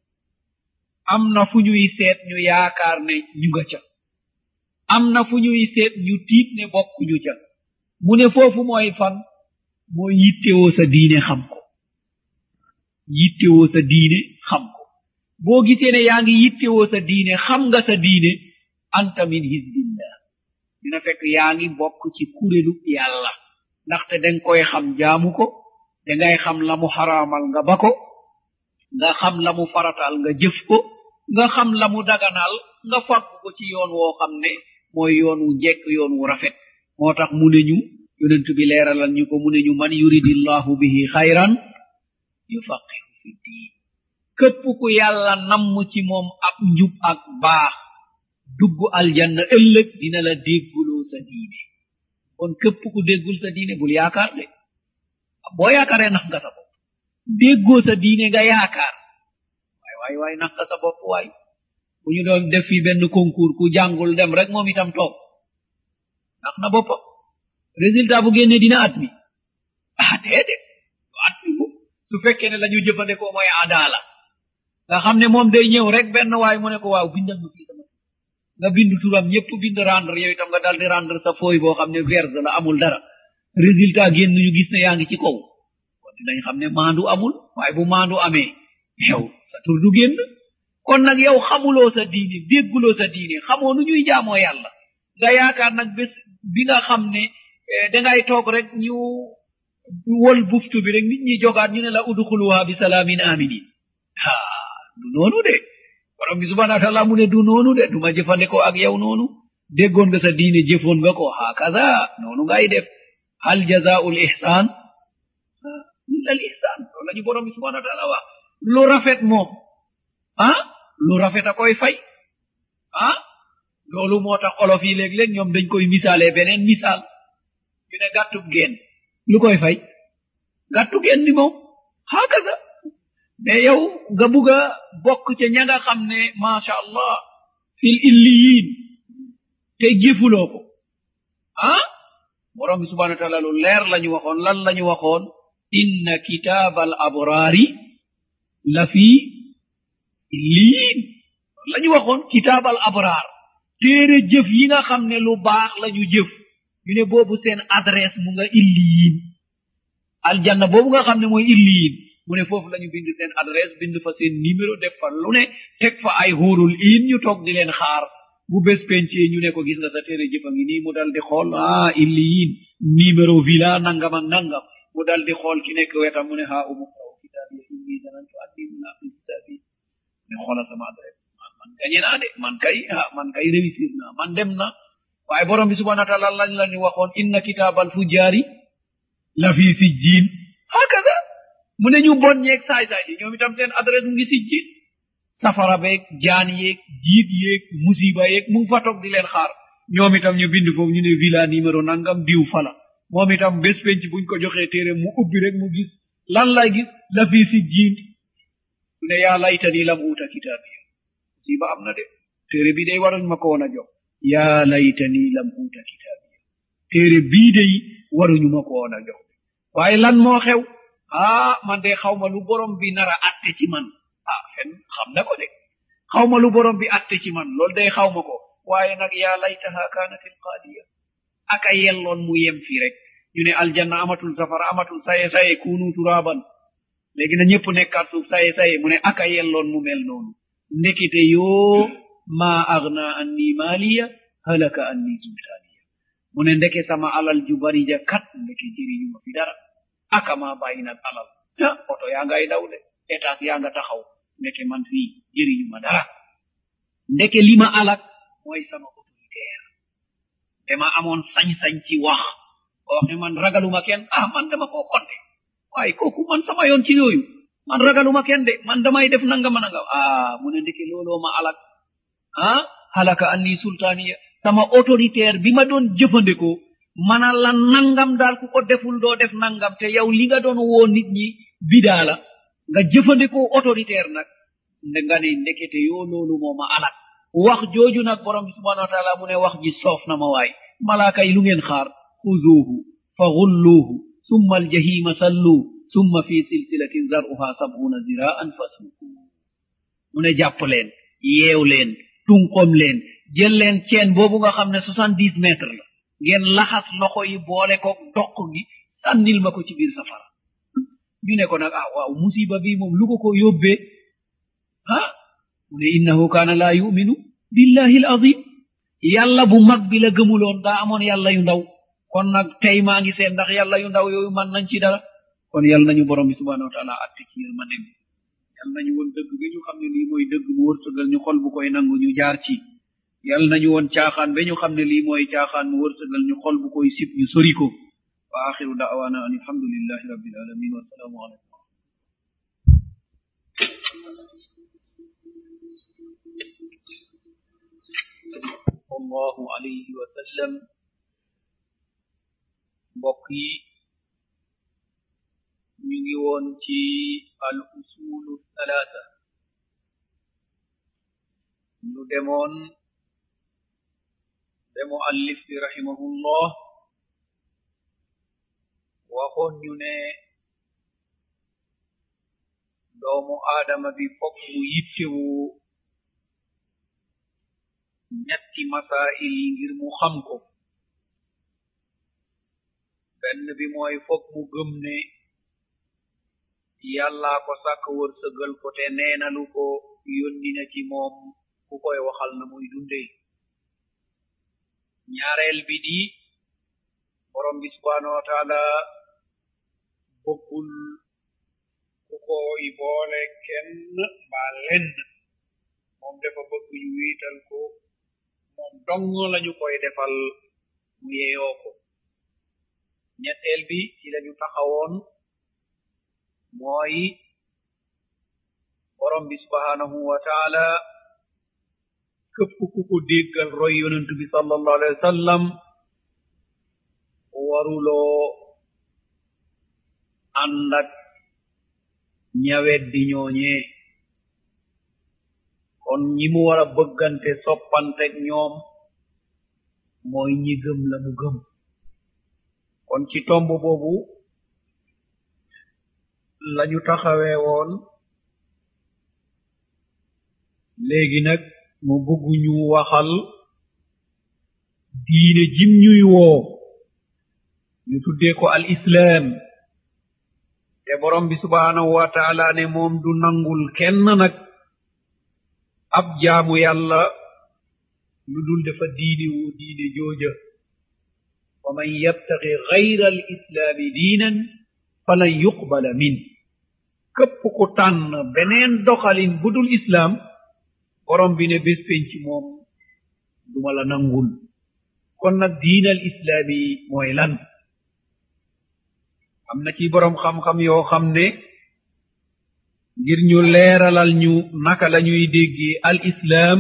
am na fu ñuy seet ñu yaakaar ne ñu nga ca am na fu ñuy seet ñu tiit ne bokkuñu ca mu ne foofu mooy fan mooy yittewoo sa diine xam ko yittewoo sa diine xam ko boo gisee ne yaa ngi yittewoo sa diine xam nga sa diine anta min hizbillah dina fekk yaa ngi bokk ci kurélu yàlla ndaxte danga koy xam jaamu ko dangay xam la mu xaraamal nga ba ko nga xam la mu faratal nga jëf ko nga xam la mu daganal nga fàggu ko ci yoon woo xam ne mooy yoon wu jekk yoon wu rafet moo tax mu ne ñu yonent bi leeralal ñu ko mu ne ñu man yuridillahu bihi xayran yufaqihu fi diin képp ku yàlla namm ci moom ab njub ak baax dugg aljanna ëllëg dina la dégguloo sa diine kon képp ku déggul sa diine bul yaakaar de boo yaakaaree nax nga sa bopp déggoo sa diine nga yaakaar waay waay waay nax nga sa bopp waay bu ñu doon def fi benn concours ku jàngul dem rek moom itam toog nax na boppam résultat bu génne dina at mi ah déedéet du at mi bu su fekkee ne la ñu jëfandikoo mooy adala nga xam ne moom day ñëw rek benn waay mu ne ko waaw bindal ma fii sama nga bind turam ñëpp bind rendre yow itam nga dal di rendre sa fooy boo xam ne vierge la amul dara résultat génn ñu gis ne yaa ngi ci kaw kon dinañ xam ne maandu amul waaye bu maandu amee yow sa tur du génn kon nag yow xamuloo sa diine dégguloo sa diine xamoo nu ñuy jaamoo yàlla nga yaakaar nag bés bi nga xam ne dangay toog rek ñu wol buftu bi rek nit ñi jogaat ñu ne la udxuluha bi salaamin aminin ha du noonu de borom bi subhanahu wa taala mu ne du noonu de duma jëfandikoo ak yow noonu déggoon nga sa diine jëfoon nga ko hakaza noonu ngay def hal jazaa'ul ihsan illa al ihsan loolu lañu borom bi subhanahu wa taala wax lu rafet moom ah lu rafet a koy fay ah loolu moo tax olof yi léeg-léeg ñoom dañ koy misaalee beneen misaal ñu ne gàttub geen lu koy fay gàttu geen ni moom hakaza mais yow nga bugg a bokk ca ña nga xam ne macha allah fil illiyin te jëfuloo ko ah borom bi subhanahu wa taala lu leer la ñu waxoon lan la ñu waxoon inna kitaabal abraari la fi illiyin la ñu waxoon kitaabal abraar téere jëf yi nga xam ne lu baax la ñu jëf ñu ne boobu seen adresse mu nga illiyin aljanna boobu nga xam ne mooy illiyin mu ne foofu lañu bind seen adresse bind fa seen numéro def fa lu ne teg fa ay xuurul iin ñu toog di leen xaar bu bés pencee ñu ne ko gis nga sa téere jëfa ngi nii mu dal di xool ah illiyin numéro villa nangam ak nangam mu dal di xool ki nekk wetam mu ne ha umu xaw kitaabi inni zanantu anni mulaqin hisabi ne xoolal sama adresse man gañe naa de man kay ah man kay réussir naa man dem na waaye borom bi subhanahu wa taala lañ la ñu waxoon inna kitaabal fujjaari la fi sijjiin hakaza mu ne ñu bon ñeeg saay saay yi ñoom itam seen adresse mu ngi sijjiin safara beeg jaan yeeg jiit yeeg musiba yeeg mu ngi fa toog di leen xaar ñoom itam ñu bind foofu ñu ne villa numéro nangam diw fala moom itam bés penc buñ ko joxee téere mu ubbi rek mu gis lan lay gis la fi sijjiin mu ne yaa laytani lam uuta kitaabiya musiba am na de téere bi day waruñ ma ko woon a jox yaa laytani lam uuta kitaabiya téere bii day waruñu ma ko woon a jox waaye lan moo xew ah man de xaw ma lu borom bi nara atte ci man ah fen xam na ko de xaw ma lu borom bi atte ci man loolu day xaw ma ko waaye nag yaa laytaha kaanatil qaadiya aka yelloon mu yem fi rek ñu ne aljanna amatul safara amatul saye saye kunu turaban léegi na ñëpp nekkaat suuf saye saye mu ne aka yelloon mu mel noonu ndekete yoo ma agna anni maaliya halaka anni sultaaniya mu ne ndeke sama alal ju bari ja kat ndeke jëriñu ma fi dara aka ma bàyyi nag alal ta oto yaa ngay daw de étage yaa nga taxaw ndeke man fii jëriñu ma dara ndeke li ma alak mooy sama autoritaire dama amoon sañ-sañ ci wax wax ne man ragaluma kenn ah man dama koo konte waaye kooku man sama yoon ci yooyu man ragaluma kenn de man damay def nangama nangam ah mu ne ndeke looloo ma alak ah halaka anni sultaaniya sama autoritaire bi ma doon jëfandikoo mana la nangam daal ku ko deful doo def nangam te yow li nga doon woo nit ñi bidaa la nga jëfandikoo autoritaire nag nde nga ne ndekete yoo loolu moo ma alak wax jooju nag borom bi subhanahu wa taala mu ne wax ji soof na ma waay malaaka yi lu ngeen xaar xuzuuhu fa gulluuhu summa aljahima sallu summa fi silsilatin zaruha sab'una ziraan fasluku mu ne jàpp leen yeew leen tunqom leen jël leen ceen boobu nga xam ne soixante-dix mètres la ngeen laxas loxo yi boole ko doq gi sànnil ma ko ci biir safara ñu ne ko nag ah waaw musiba bi moom lu ko ko yóbbee ah mu ne innahu kaana laa yuminu billahi al azim yàlla bu mag bi la gëmuloon daa amoon yàlla yu ndaw kon nag tey maa ngi seen ndax yàlla yu ndaw yooyu man nañ ci dara kon yàlla nañu borom bi subhanahu wa taala atte ci yërmandem yàlla nañu woon dëgg bi ñu xam ne lii mooy dëgg mu wërsëgal ñu xol bu koy nangu ñu jaar ci yal nañu woon caaxaan ba ñu xam ne lii mooy caaxaan mu wërsëgal ñu xol bu koy sib ñu sori ko wa axiru da'wana an alhamdulillahi rabbil alamin wa salaamu alaykum sallallahu alayhi wa sallam mbokk yi ñu ngi woon ci al usulu thalatha ñu demoon be muallif bi rahimahullah waxoon ñu ne doomu aadama bi fokk mu yittewu ñetti masail yi ngir mu xam ko benn bi mooy fokk mu gëm ne yàllaa ko sàkk wërsëgal ko te neenalu ko yónni na ci moom ku koy waxal na muy dundee ñaareel bi di borom bi subhanahu wa taala bëggul ku koy boole kenn mbaa lenn moom dafa bëgg ñu wiital ko moom dong lañu koy defal mu yeeyoo ko ñetteel bi ci lañu taxawoon mooy borom bi subhanahu wa taala képp ku ko déggal roy yonent bi sallallahu alayhi wa sallam waruloo ànd ak ñawet di ñooñee kon ñi mu war a bëggante soppanteg ñoom mooy ñi gëm la mu gëm kon ci tomb boobu lañu taxawee woon léegi nag mu bëgg ñu waxal diine jim ñuy woo ñu tuddee ko al islam te borom bi subhanahu wa taala ne moom du nangul kenn nag ab jaamu yàlla lu dul dafa diine wu diine jooja wa man yabtaghi ghayra al islaami diinan falan yuqbala min képp ku tànn beneen doxalin bu dul islam borom bi ne bés penc moom duma la nangul kon nag diin al islaami mooy lan am na ci borom xam-xam yoo xam ne ngir ñu leeralal ñu naka la ñuy déggee al islam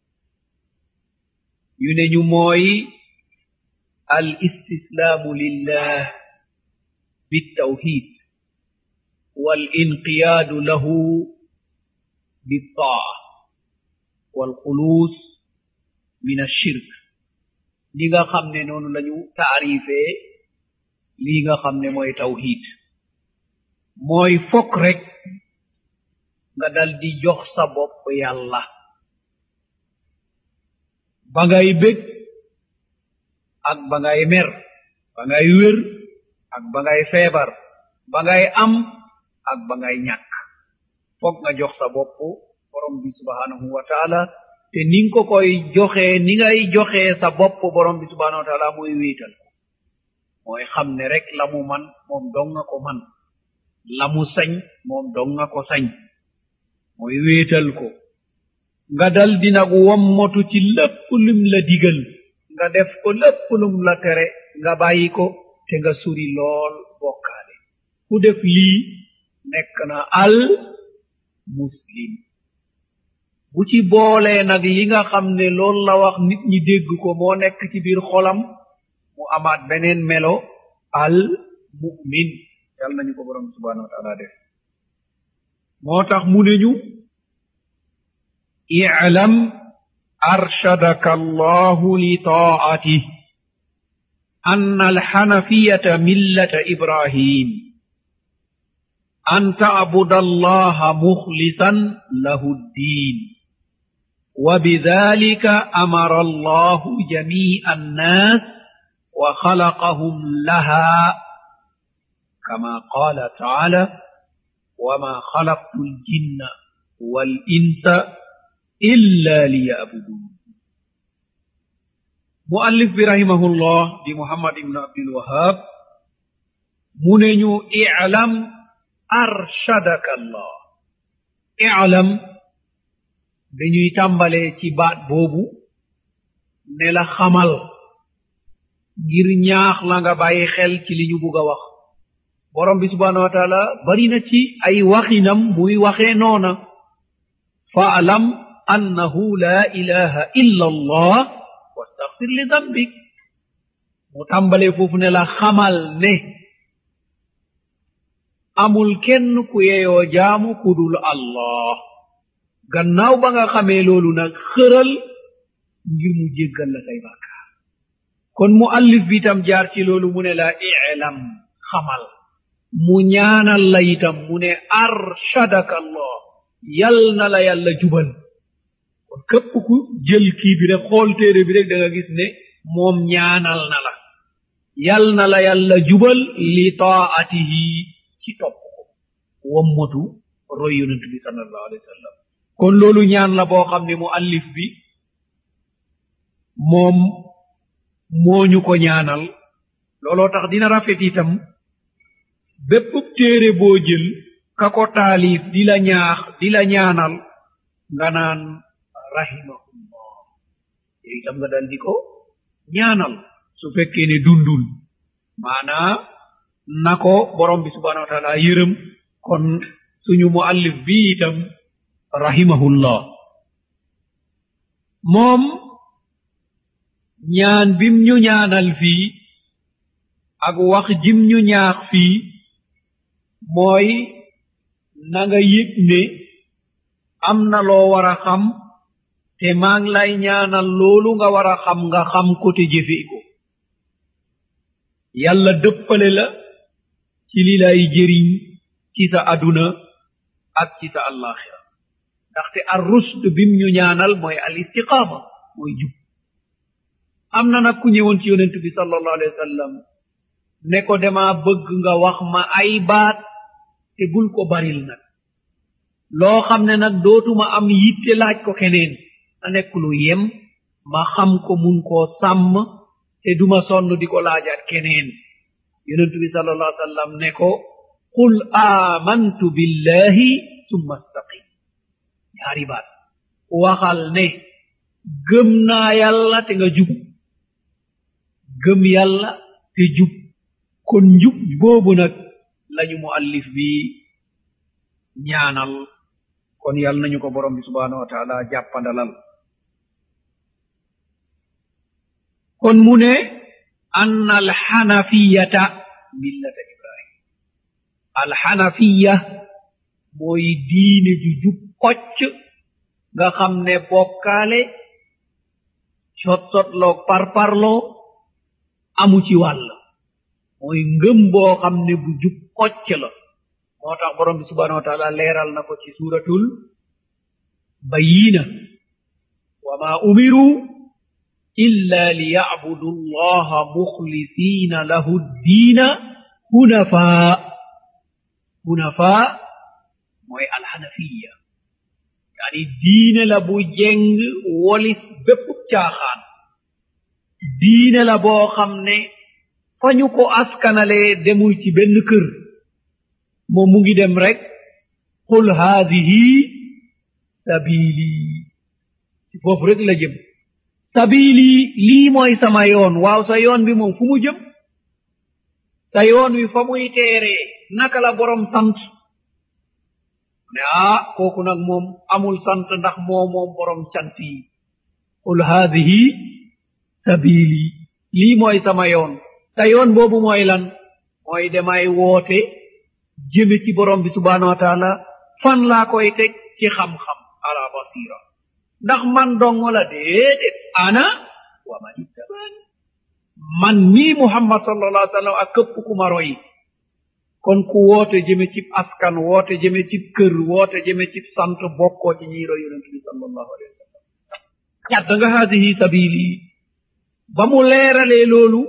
ñu ne ñu mooy al istislaamu lillah bittawhid wal inqiyaadu lahu bittaa wal xuluus min ashirk li nga xam ne noonu lañu taarifee lii nga xam ne mooy tawhid mooy fokk rek nga dal di jox sa bopp yàlla ba ngay bég ak ba ngay mer ba ngay wér ak ba ngay feebar ba ngay am ak ba ngay ñàkk fokk nga jox sa bopp borom bi subhanahu wa taala te ni nga ko koy joxee ni ngay joxee sa bopp borom bi subhanahu wa taala mooy wéetal ko mooy xam ne rek la mu man moom dong nga ko man la mu sañ moom dong nga ko sañ mooy wéetal ko nga dal di nag wommotu ci lépp lum la digal nga def ko lépp lum la tere nga bàyyi ko te nga suri lool bokkaale ku def lii nekk na al muslim bu ci boolee nag yi nga xam ne loolu la wax nit ñi dégg ko moo nekk ci biir xolam mu amaat beneen melo al mu'min yàlla nañu ko borom subhanahu wa ta'ala def moo tax mu ne ñu i'lam arshadaka allahu li ta'atih anna alhanafiyata millata ibrahim an ta'buda allaha mukhlisan lahu ddin وبذلك أمر الله جميع الناس وخلقهم لها كما قال تعالى وما خلقت الجن والإنس إلا ليعبدون مؤلف برحمه الله دي محمد بن عبد الوهاب مننو اعلم أرشدك الله اعلم dañuy tàmbalee ci baat boobu ne la xamal ngir ñaax la nga bàyyi xel ci li ñu bugg a wax borom bi subhanahu wa taala bari na ci ay waxinam muy waxee noona fa'lam annahu la ilaha illa allah wastaghfir li dambik mu tàmbalee foofu ne la xamal ne amul kenn ku yeyoo jaamu kudul allah gannaaw ba nga xamee loolu nag xëral ngir mu jéggal la say bàkkaar kon mu allif bi itam jaar ci loolu mu ne la i'lam xamal mu ñaanal la itam mu ne arshadaka allah yal na la yàlla jubal kon képp ku jël kii bi rek xool téere bi rek da nga gis ne moom ñaanal na la yal na la yàlla jubal li taatihi ci topp ko wammatu roy yonent bi sallallahu alayhi wa sallam kon loolu ñaan la boo xam ne mu allif bi moom moo ñu ko ñaanal looloo tax dina rafet itam bépp téere boo jël ka ko taalif di la ñaax di la ñaanal nga naan rahimahullah yow itam nga dal di ko ñaanal su fekkee ne dundul maanaa na ko borom bi subhanahu wa taala yërëm kon suñu mu allif bi itam rahimahullah moom ñaan bim ñu ñaanal fii ak wax jim ñu ñaax fii mooy na nga yëg ne am na loo war a xam te maa ngi lay ñaanal loolu nga war a xam nga xam ko te jëfee ko yàlla dëppale la ci li lay jëriñ ci sa aduna ak ci sa allaxira ndaxte ar rusd bim ñu ñaanal mooy al istiqaama mooy jub am na nag ku ñëwoon ci yonent bi sallallahu alayhi wa sallam ne ko dama bëgg nga wax ma ay baat te bul ko baril nag loo xam ne nag dootuma am yitte laaj ko keneen na nekk lu yem ma xam ko mun koo sàmm te duma sonn di ko laajaat keneen yonent bi sallallahu alayhi wa sallam ne ko qul amantu billahi summa astaqim ñaari baat waxal ne gëm naa yàlla te nga jub gëm yàlla te jub kon njub boobu nag lañu mu allif bi ñaanal kon yàlla nañu ko borom bi subhanahu wa taala jàppandalal kon mu ne anna alxanafiyata millata ibrahim alxanafiya mooy diine ju jub kocc nga xam ne bokkaale sotsotloog parparloo amu ci wàll mooy ngëm boo xam ne bu jub kocc la moo tax borom bi subhanahu wa taala leeral na ko ci suratul bayina wa ma umiru illa liya'budu allaha mukhlisina lahu ddiina hunafa hunafa mooy alxanafiya yani diine la bu jeng wolis bépp caaxaan diine la boo xam ne fa ñu ko askanale demul ci benn kër moom mu ngi dem rek qul haadihi sabili ci foofu rek la jëm sabili lii mooy sama yoon waaw sa yoon bi moom fu mu jëm sa yoon wi fa muy teeree naka la borom sant ne ah kooku nag moom amul sant ndax moo moom borom cant yi qul haadihi sabili lii mooy sama yoon sa yoon boobu mooy lan mooy demay woote jëme ci borom bi subhanahu wa taala fan laa koy teg ci xam-xam ala basira ndax man dong la déedéet ana wa man ittabani man mii muhammad sallallahu alayhi wa sallam ak këpp ku ma roy kon ku woote jëme ci askan woote jëme ci kër woote jëme ci sant bokkoo ci ñiy roy yonent bi sallallahu alayhi wa sallam ñatta nga haadihi sabili ba mu leeralee loolu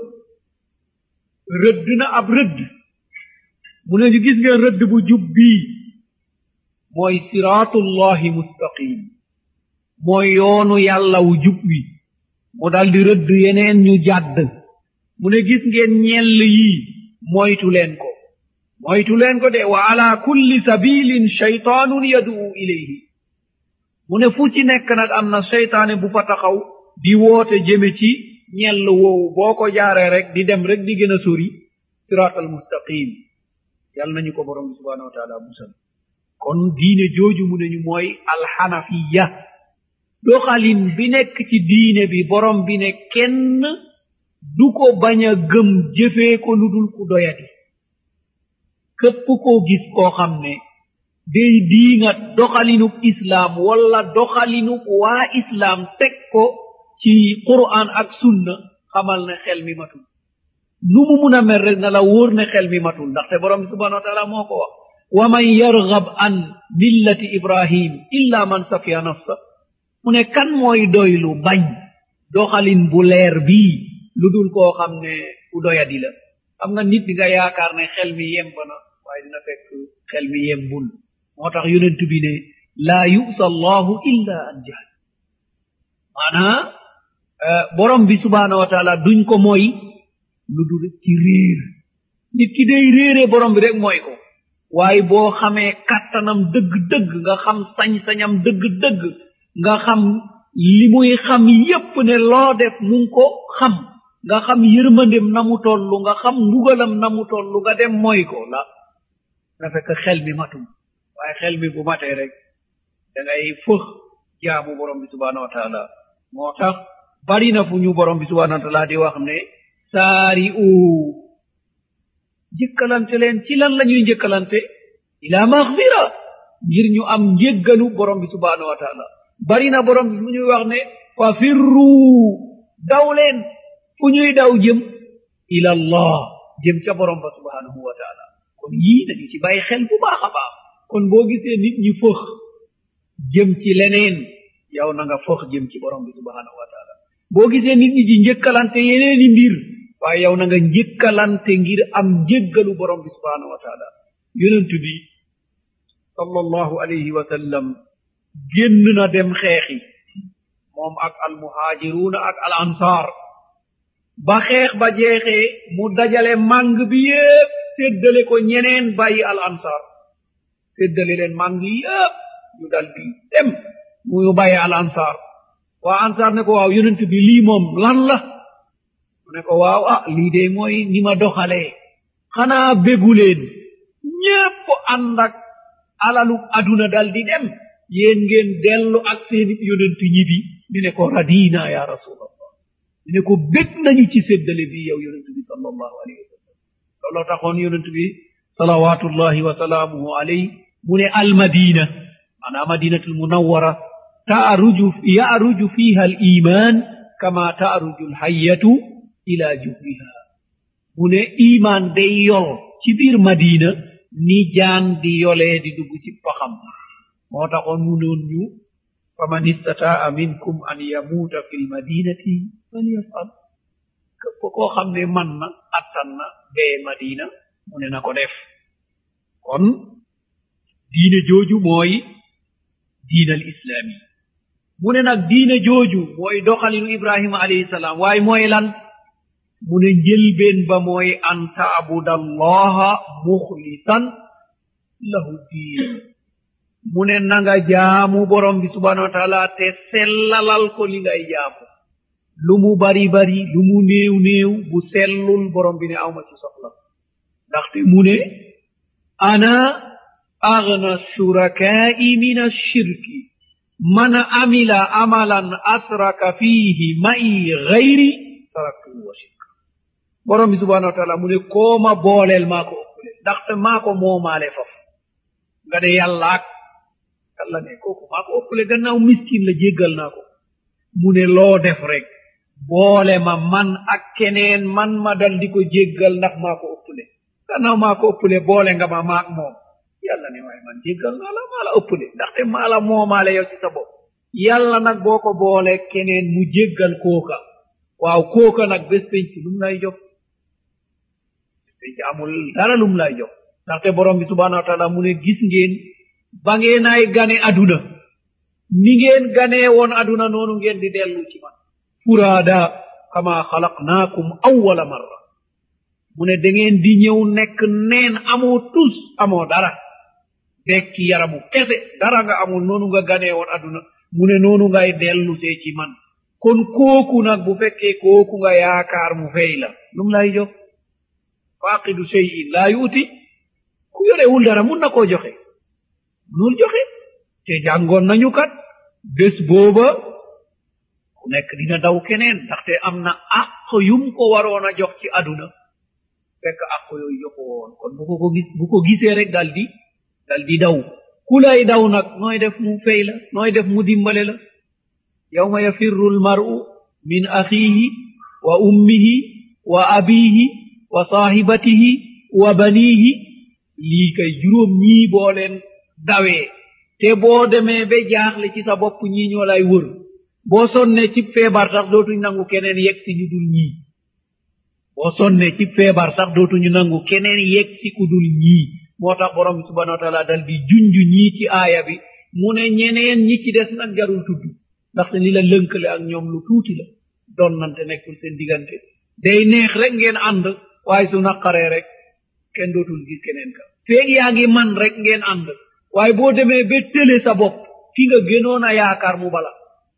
rëdd na ab rëdd mu ne ñu gis ngeen rëdd bu jub bii mooy siraatullahi mustaqim mooy yoonu yàlla wu jub wi mu daldi rëdd yeneen ñu jàdd mu ne gis ngeen ñell yii moytu leen ko moytu leen ko de wa ala kulli sabilin shaytaanun yad'u ilayhi mu ne fu ci nekk nag am na seytaane bu fa taxaw di woote jëme ci ñell woowu boo ko jaaree rek di dem rek di gën a sori siratal mustaqim yàlla nañu ko borom bi subhanahu wa taala musal kon diine jooju mu nañu mooy alxanafiya doxalin bi nekk ci diine bi borom bi ne kenn du ko bañ a gëm jëfee ko lu dul ku doyati képp koo gis koo xam ne day diingat doxalinub islaam wala doxalinub waa islaam teg ko ci quran ak sunna xamal ne xel mi matul nu mu mun a mel rek na la wóor ne xel mi matul ndaxte borom bi subhanahu wa taala moo ko wax wa man yargab an millati ibrahim illa man safiya nafsa mu ne kan mooy doylu bañ doxalin bu leer bii lu dul koo xam ne ku doyadi la xam nga nit di nga yaakaar ne xel mi yemb na waaye dina fekk xel mi yembul moo tax yonent bi ne laa yusa allahu illa an jahl maanaa borom bi subhanahu wa taala duñ ko mooy lu dul ci réer nit ki day réere borom bi rek mooy ko waaye boo xamee kattanam dëgg-dëgg nga xam sañ-sañam dëgg-dëgg nga xam li muy xam yépp ne loo def mu ngi ko xam nga xam yërmandem na mu tollu nga xam mbugalam na mu tollu nga dem mooy ko la na fekk xel mi matum waaye xel mi bu matee rek da ngay fëx jaamu borom bi subhanahu wa taala moo tax bari na fu ñu borom bi subhanahu wa taala di wax ne saari u njëkkalante leen ci lan la ñuy njëkkalante ila maghfira ngir ñu am njéggalu borom bi subhanahu wa taala bari na borom bi fu ñuy wax ne fa firru daw leen fu ñuy daw jëm ila allah jëm ca borom ba subhanahu wa taala kon yii nañu ci bàyyi xel bu baax a baax kon boo gisee nit ñi fëx jëm ci leneen yow na nga fëx jëm ci borom bi subhanahu wa taala boo gisee nit ñi di njëkkalante yeneeni mbir waaye yow na nga njëkkalante ngir am njéggalu borom bi subhanahu wa taala yonent bi sallallahu alayhi wa sallam génn na dem xeexi moom ak al muhaajiruuna ak al ansaar ba xeex ba jeexee mu dajale màng bi yépp séddale ko ñeneen bàyyi al ansaar séddale leen màng yépp ñu dal di dem mu bàyyi al ansaar waa ansaar ne ko waaw yonent bi lii moom lan la mu ne ko waaw ah lii de mooy ni ma doxalee xanaa bégu leen ñépp ànd ak alalu aduna dal di dem yéen ngeen dellu ak seeni yonent ñibi ñu ne ko radina ya rasulallah ñu ne ko bég nañu ci séddale bi yow yonent bi sallallahu alayhi wa sallam looloo taxoon yonent bi salawatullahi wa salaamuhu alayhi mu ne almadina maanaam madinatul munawwara taaruju yaaruju fiha al iman kama taaruju al hayyatu ila juhriha mu ne iman day yol ci biir madina ni jaan di yolee di dugg ci paxam moo taxoon mu noon ñu faman istataa minkum an yamuuta fi lmadinati falyafal képp koo xam ne man na attan na bee madina mu ne na ko def kon diine jooju mooy diine al islami mu ne nag diine jooju mooy doxalinu ibrahima alayhi salaam waaye mooy lan mu ne njëlbeen ba mooy an taabuda allaha muxlisan lahu diin mu ne nanga jaamu borom bi subhanahu wa taala te sellalal ko li ngay jaamu lu mu bari bari lu mu néew néew bu sellul borom bi ne awma ci soxla ndaxte mu ne ana agna shurakaai min ashirki man amila amalan asraka fihi ma'i gayri taraktuhu wa shirka borom bi subhanahu wa taala mu ne kooma booleel maa ko ëppule ndaxte maa ko moomaale faf nga de yàllaak yàlla ne kooku maa ko ëppule gannaaw miskin la jéggal naa ko mu ne loo def rek boole ma man ak keneen man ma dal di ko jéggal ndax maa ko ëppule gannaaw maa ko ëppule boole nga ma maak moom yàlla ne waaye man jéggal naa la maa la ëppule ndaxte maa la moomaale yow ci sa bopp yàlla nag boo ko boole keneen mu jéggal kooka waaw kooka nag bés penc lum lay jox bés penc amul dara lum lay jox ndaxte borom bi subhanahu wa taala mu ne gis ngeen ba ngeenaay gane aduna ni ngeen ganee woon aduna noonu ngeen di dellu ci man furaada kama xalaqnaakum awwala marra mu ne da ngeen di ñëw nekk neen amoo tus amoo dara dekki yaramu kese dara nga amul noonu nga ganee woon aduna mu ne noonu ngay dellu see ci man kon kooku nag bu fekkee kooku nga yaakaar mu fay la lum lay jox faqidu shay'in laa yuuti ku yorewul dara mun na koo joxe munul joxe te jàngoon nañu kat bés booba ku nekk dina daw keneen ndaxte am na àq yum ko waroon a jox ci aduna fekk àq yooyu joxo woon kon bu ko ko gis bu ko gisee rek dal di dal di daw ku lay daw nag nooy def mu fay la nooy def mu dimbale la yawma yafirru almar'u min akhihi wa ummihi wa abihi wa sahibatihi wa banihi lii kay juróom ñii boo leen dawee te boo demee ba jaaxle ci sa bopp ñii ñoo lay wër boo sonne ci feebar sax dootuñ nangu keneen yegg si ñu dul ñii boo sonne ci feebar sax dootuñu nangu keneen yegg si ku dul ñii moo tax borom bi subhanahu wa taala dal di junj ñii ci aaya bi mu ne ñeneen ñi ci des nag jarul tudd ndaxte li la lënkale ak ñoom lu tuuti la donnante nekkul seen diggante day neex rek ngeen ànd waaye su naqaree rek kenn dootul gis keneen ka feeg yaa ngi man rek ngeen ànd waaye boo demee ba tële sa bopp ki nga gënoon a yaakaar mu bala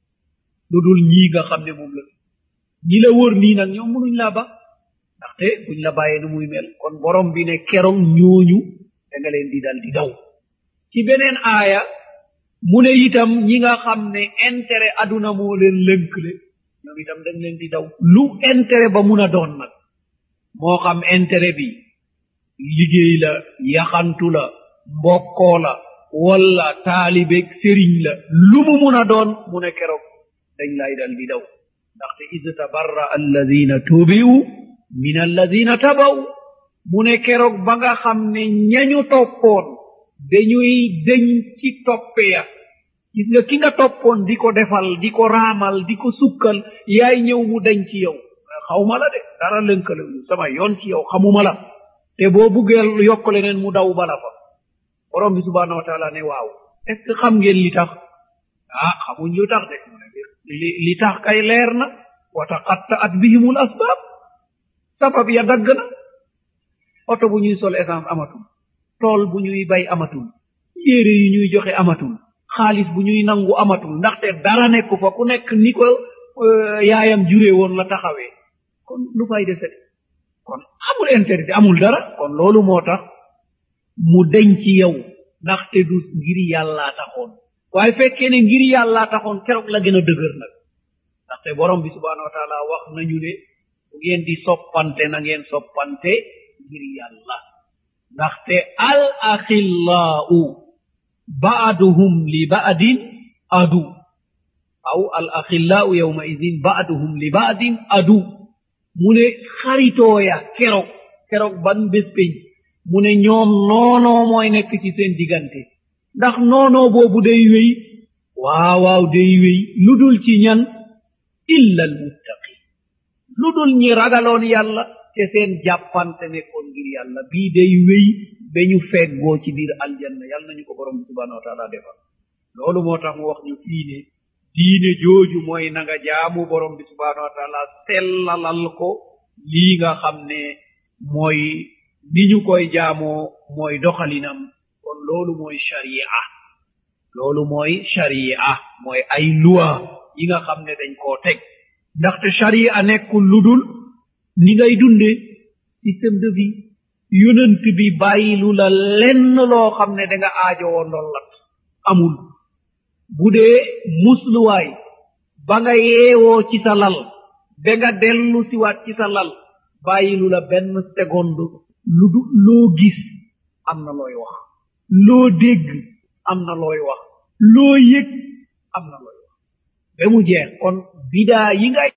lu dul ñii nga xam ne moom la ñi la wër nii nag ñoom mënuñ laa ba ndaxte buñ la bàyyee nu muy mel kon borom bi ne keroog ñooñu da nga leen di dal di daw ci beneen aaya mu ne itam ñi nga xam ne intérêt aduna moo leen lënkle ñoom itam dañ leen di daw lu intérêt ba mun a doon nag moo xam intérêt bi liggéey la yaxantu la mbokkoo la walla taalibeeg sëriñ la lu mu mun a doon mu ne keroog dañ lay dal di daw ndaxte id tabarra alladina tubi'u min alladina tabaw mu ne keroog ba nga xam ne ñañu toppoon dañuy deñ ci toppe ya gis nga ki nga toppoon di ko defal di ko raamal di ko sukkal yaay ñëw mu deñ ci yow xawma la de dara lënkale sama yoon ci yow xamuma la te boo buggeel yokk leneen mu daw bala fa borom bi subhanahu wa taala ne waaw est ce que xam ngeen li tax ah xamuñ lu tax de li li tax kay leer na wa taqatta'at bihimul asbab sabab ya dagg na oto bu ñuy sol essence amatul tool bu ñuy bay amatul yére yu ñuy joxe amatul xaalis bu ñuy nangu amatul ndaxte dara nekku fa ku nekk ni ko yaayam jure woon la taxawee kon lu fay desete kon amul intérêt amul dara kon loolu moo tax mu deñ ci yow ndaxte du ngir yàllaa taxoon waaye fekkee ne ngir yàllaa taxoon keroog la gën a dëgër nag ndaxte borom bi subhanahu wa taala wax nañu ne bu ngeen di soppante na ngeen soppante ngir yàlla ndaxte al axillaa'u ba'duhum li ba'din adu aw al axillaa'u yawma idin ba'duhum li ba'din adu mu ne xaritooya keroog keroog ban bés peñ mu ne ñoom noonoo mooy nekk ci seen diggante ndax noonoo boobu day wéy waaw waaw day wéy lu dul ci ñan illa al muttaqin lu dul ñi ragaloon yàlla te seen jàppante nekkoon ngir yàlla bii day wéy ba ñu feggoo ci biir aljanna yàlla nañu ko borom bi subhanahu wa taala defal loolu moo tax mu wax ñu fii ne diine jooju mooy na nga jaamu borom bi subhanahu wa taala sellalal ko lii nga xam ne mooy ni ñu koy jaamoo mooy doxalinam kon loolu mooy sharia loolu mooy sharia mooy ay loi yi nga xam ne dañ koo teg ndaxte sharia nekkul lu dul ni ngay dunde système de vie yonent bi bàyyilu la lenn loo xam ne da nga aajowoo ndollat amul bu dee musluwaay ba nga yeewoo ci sa lal ba nga dellu siwaat ci sa lal bàyyilu la benn seconde lu du loo gis am na looy wax loo dégg am na looy wax loo yëg am na looy wax ba mu jeex kon bidaa yi ngay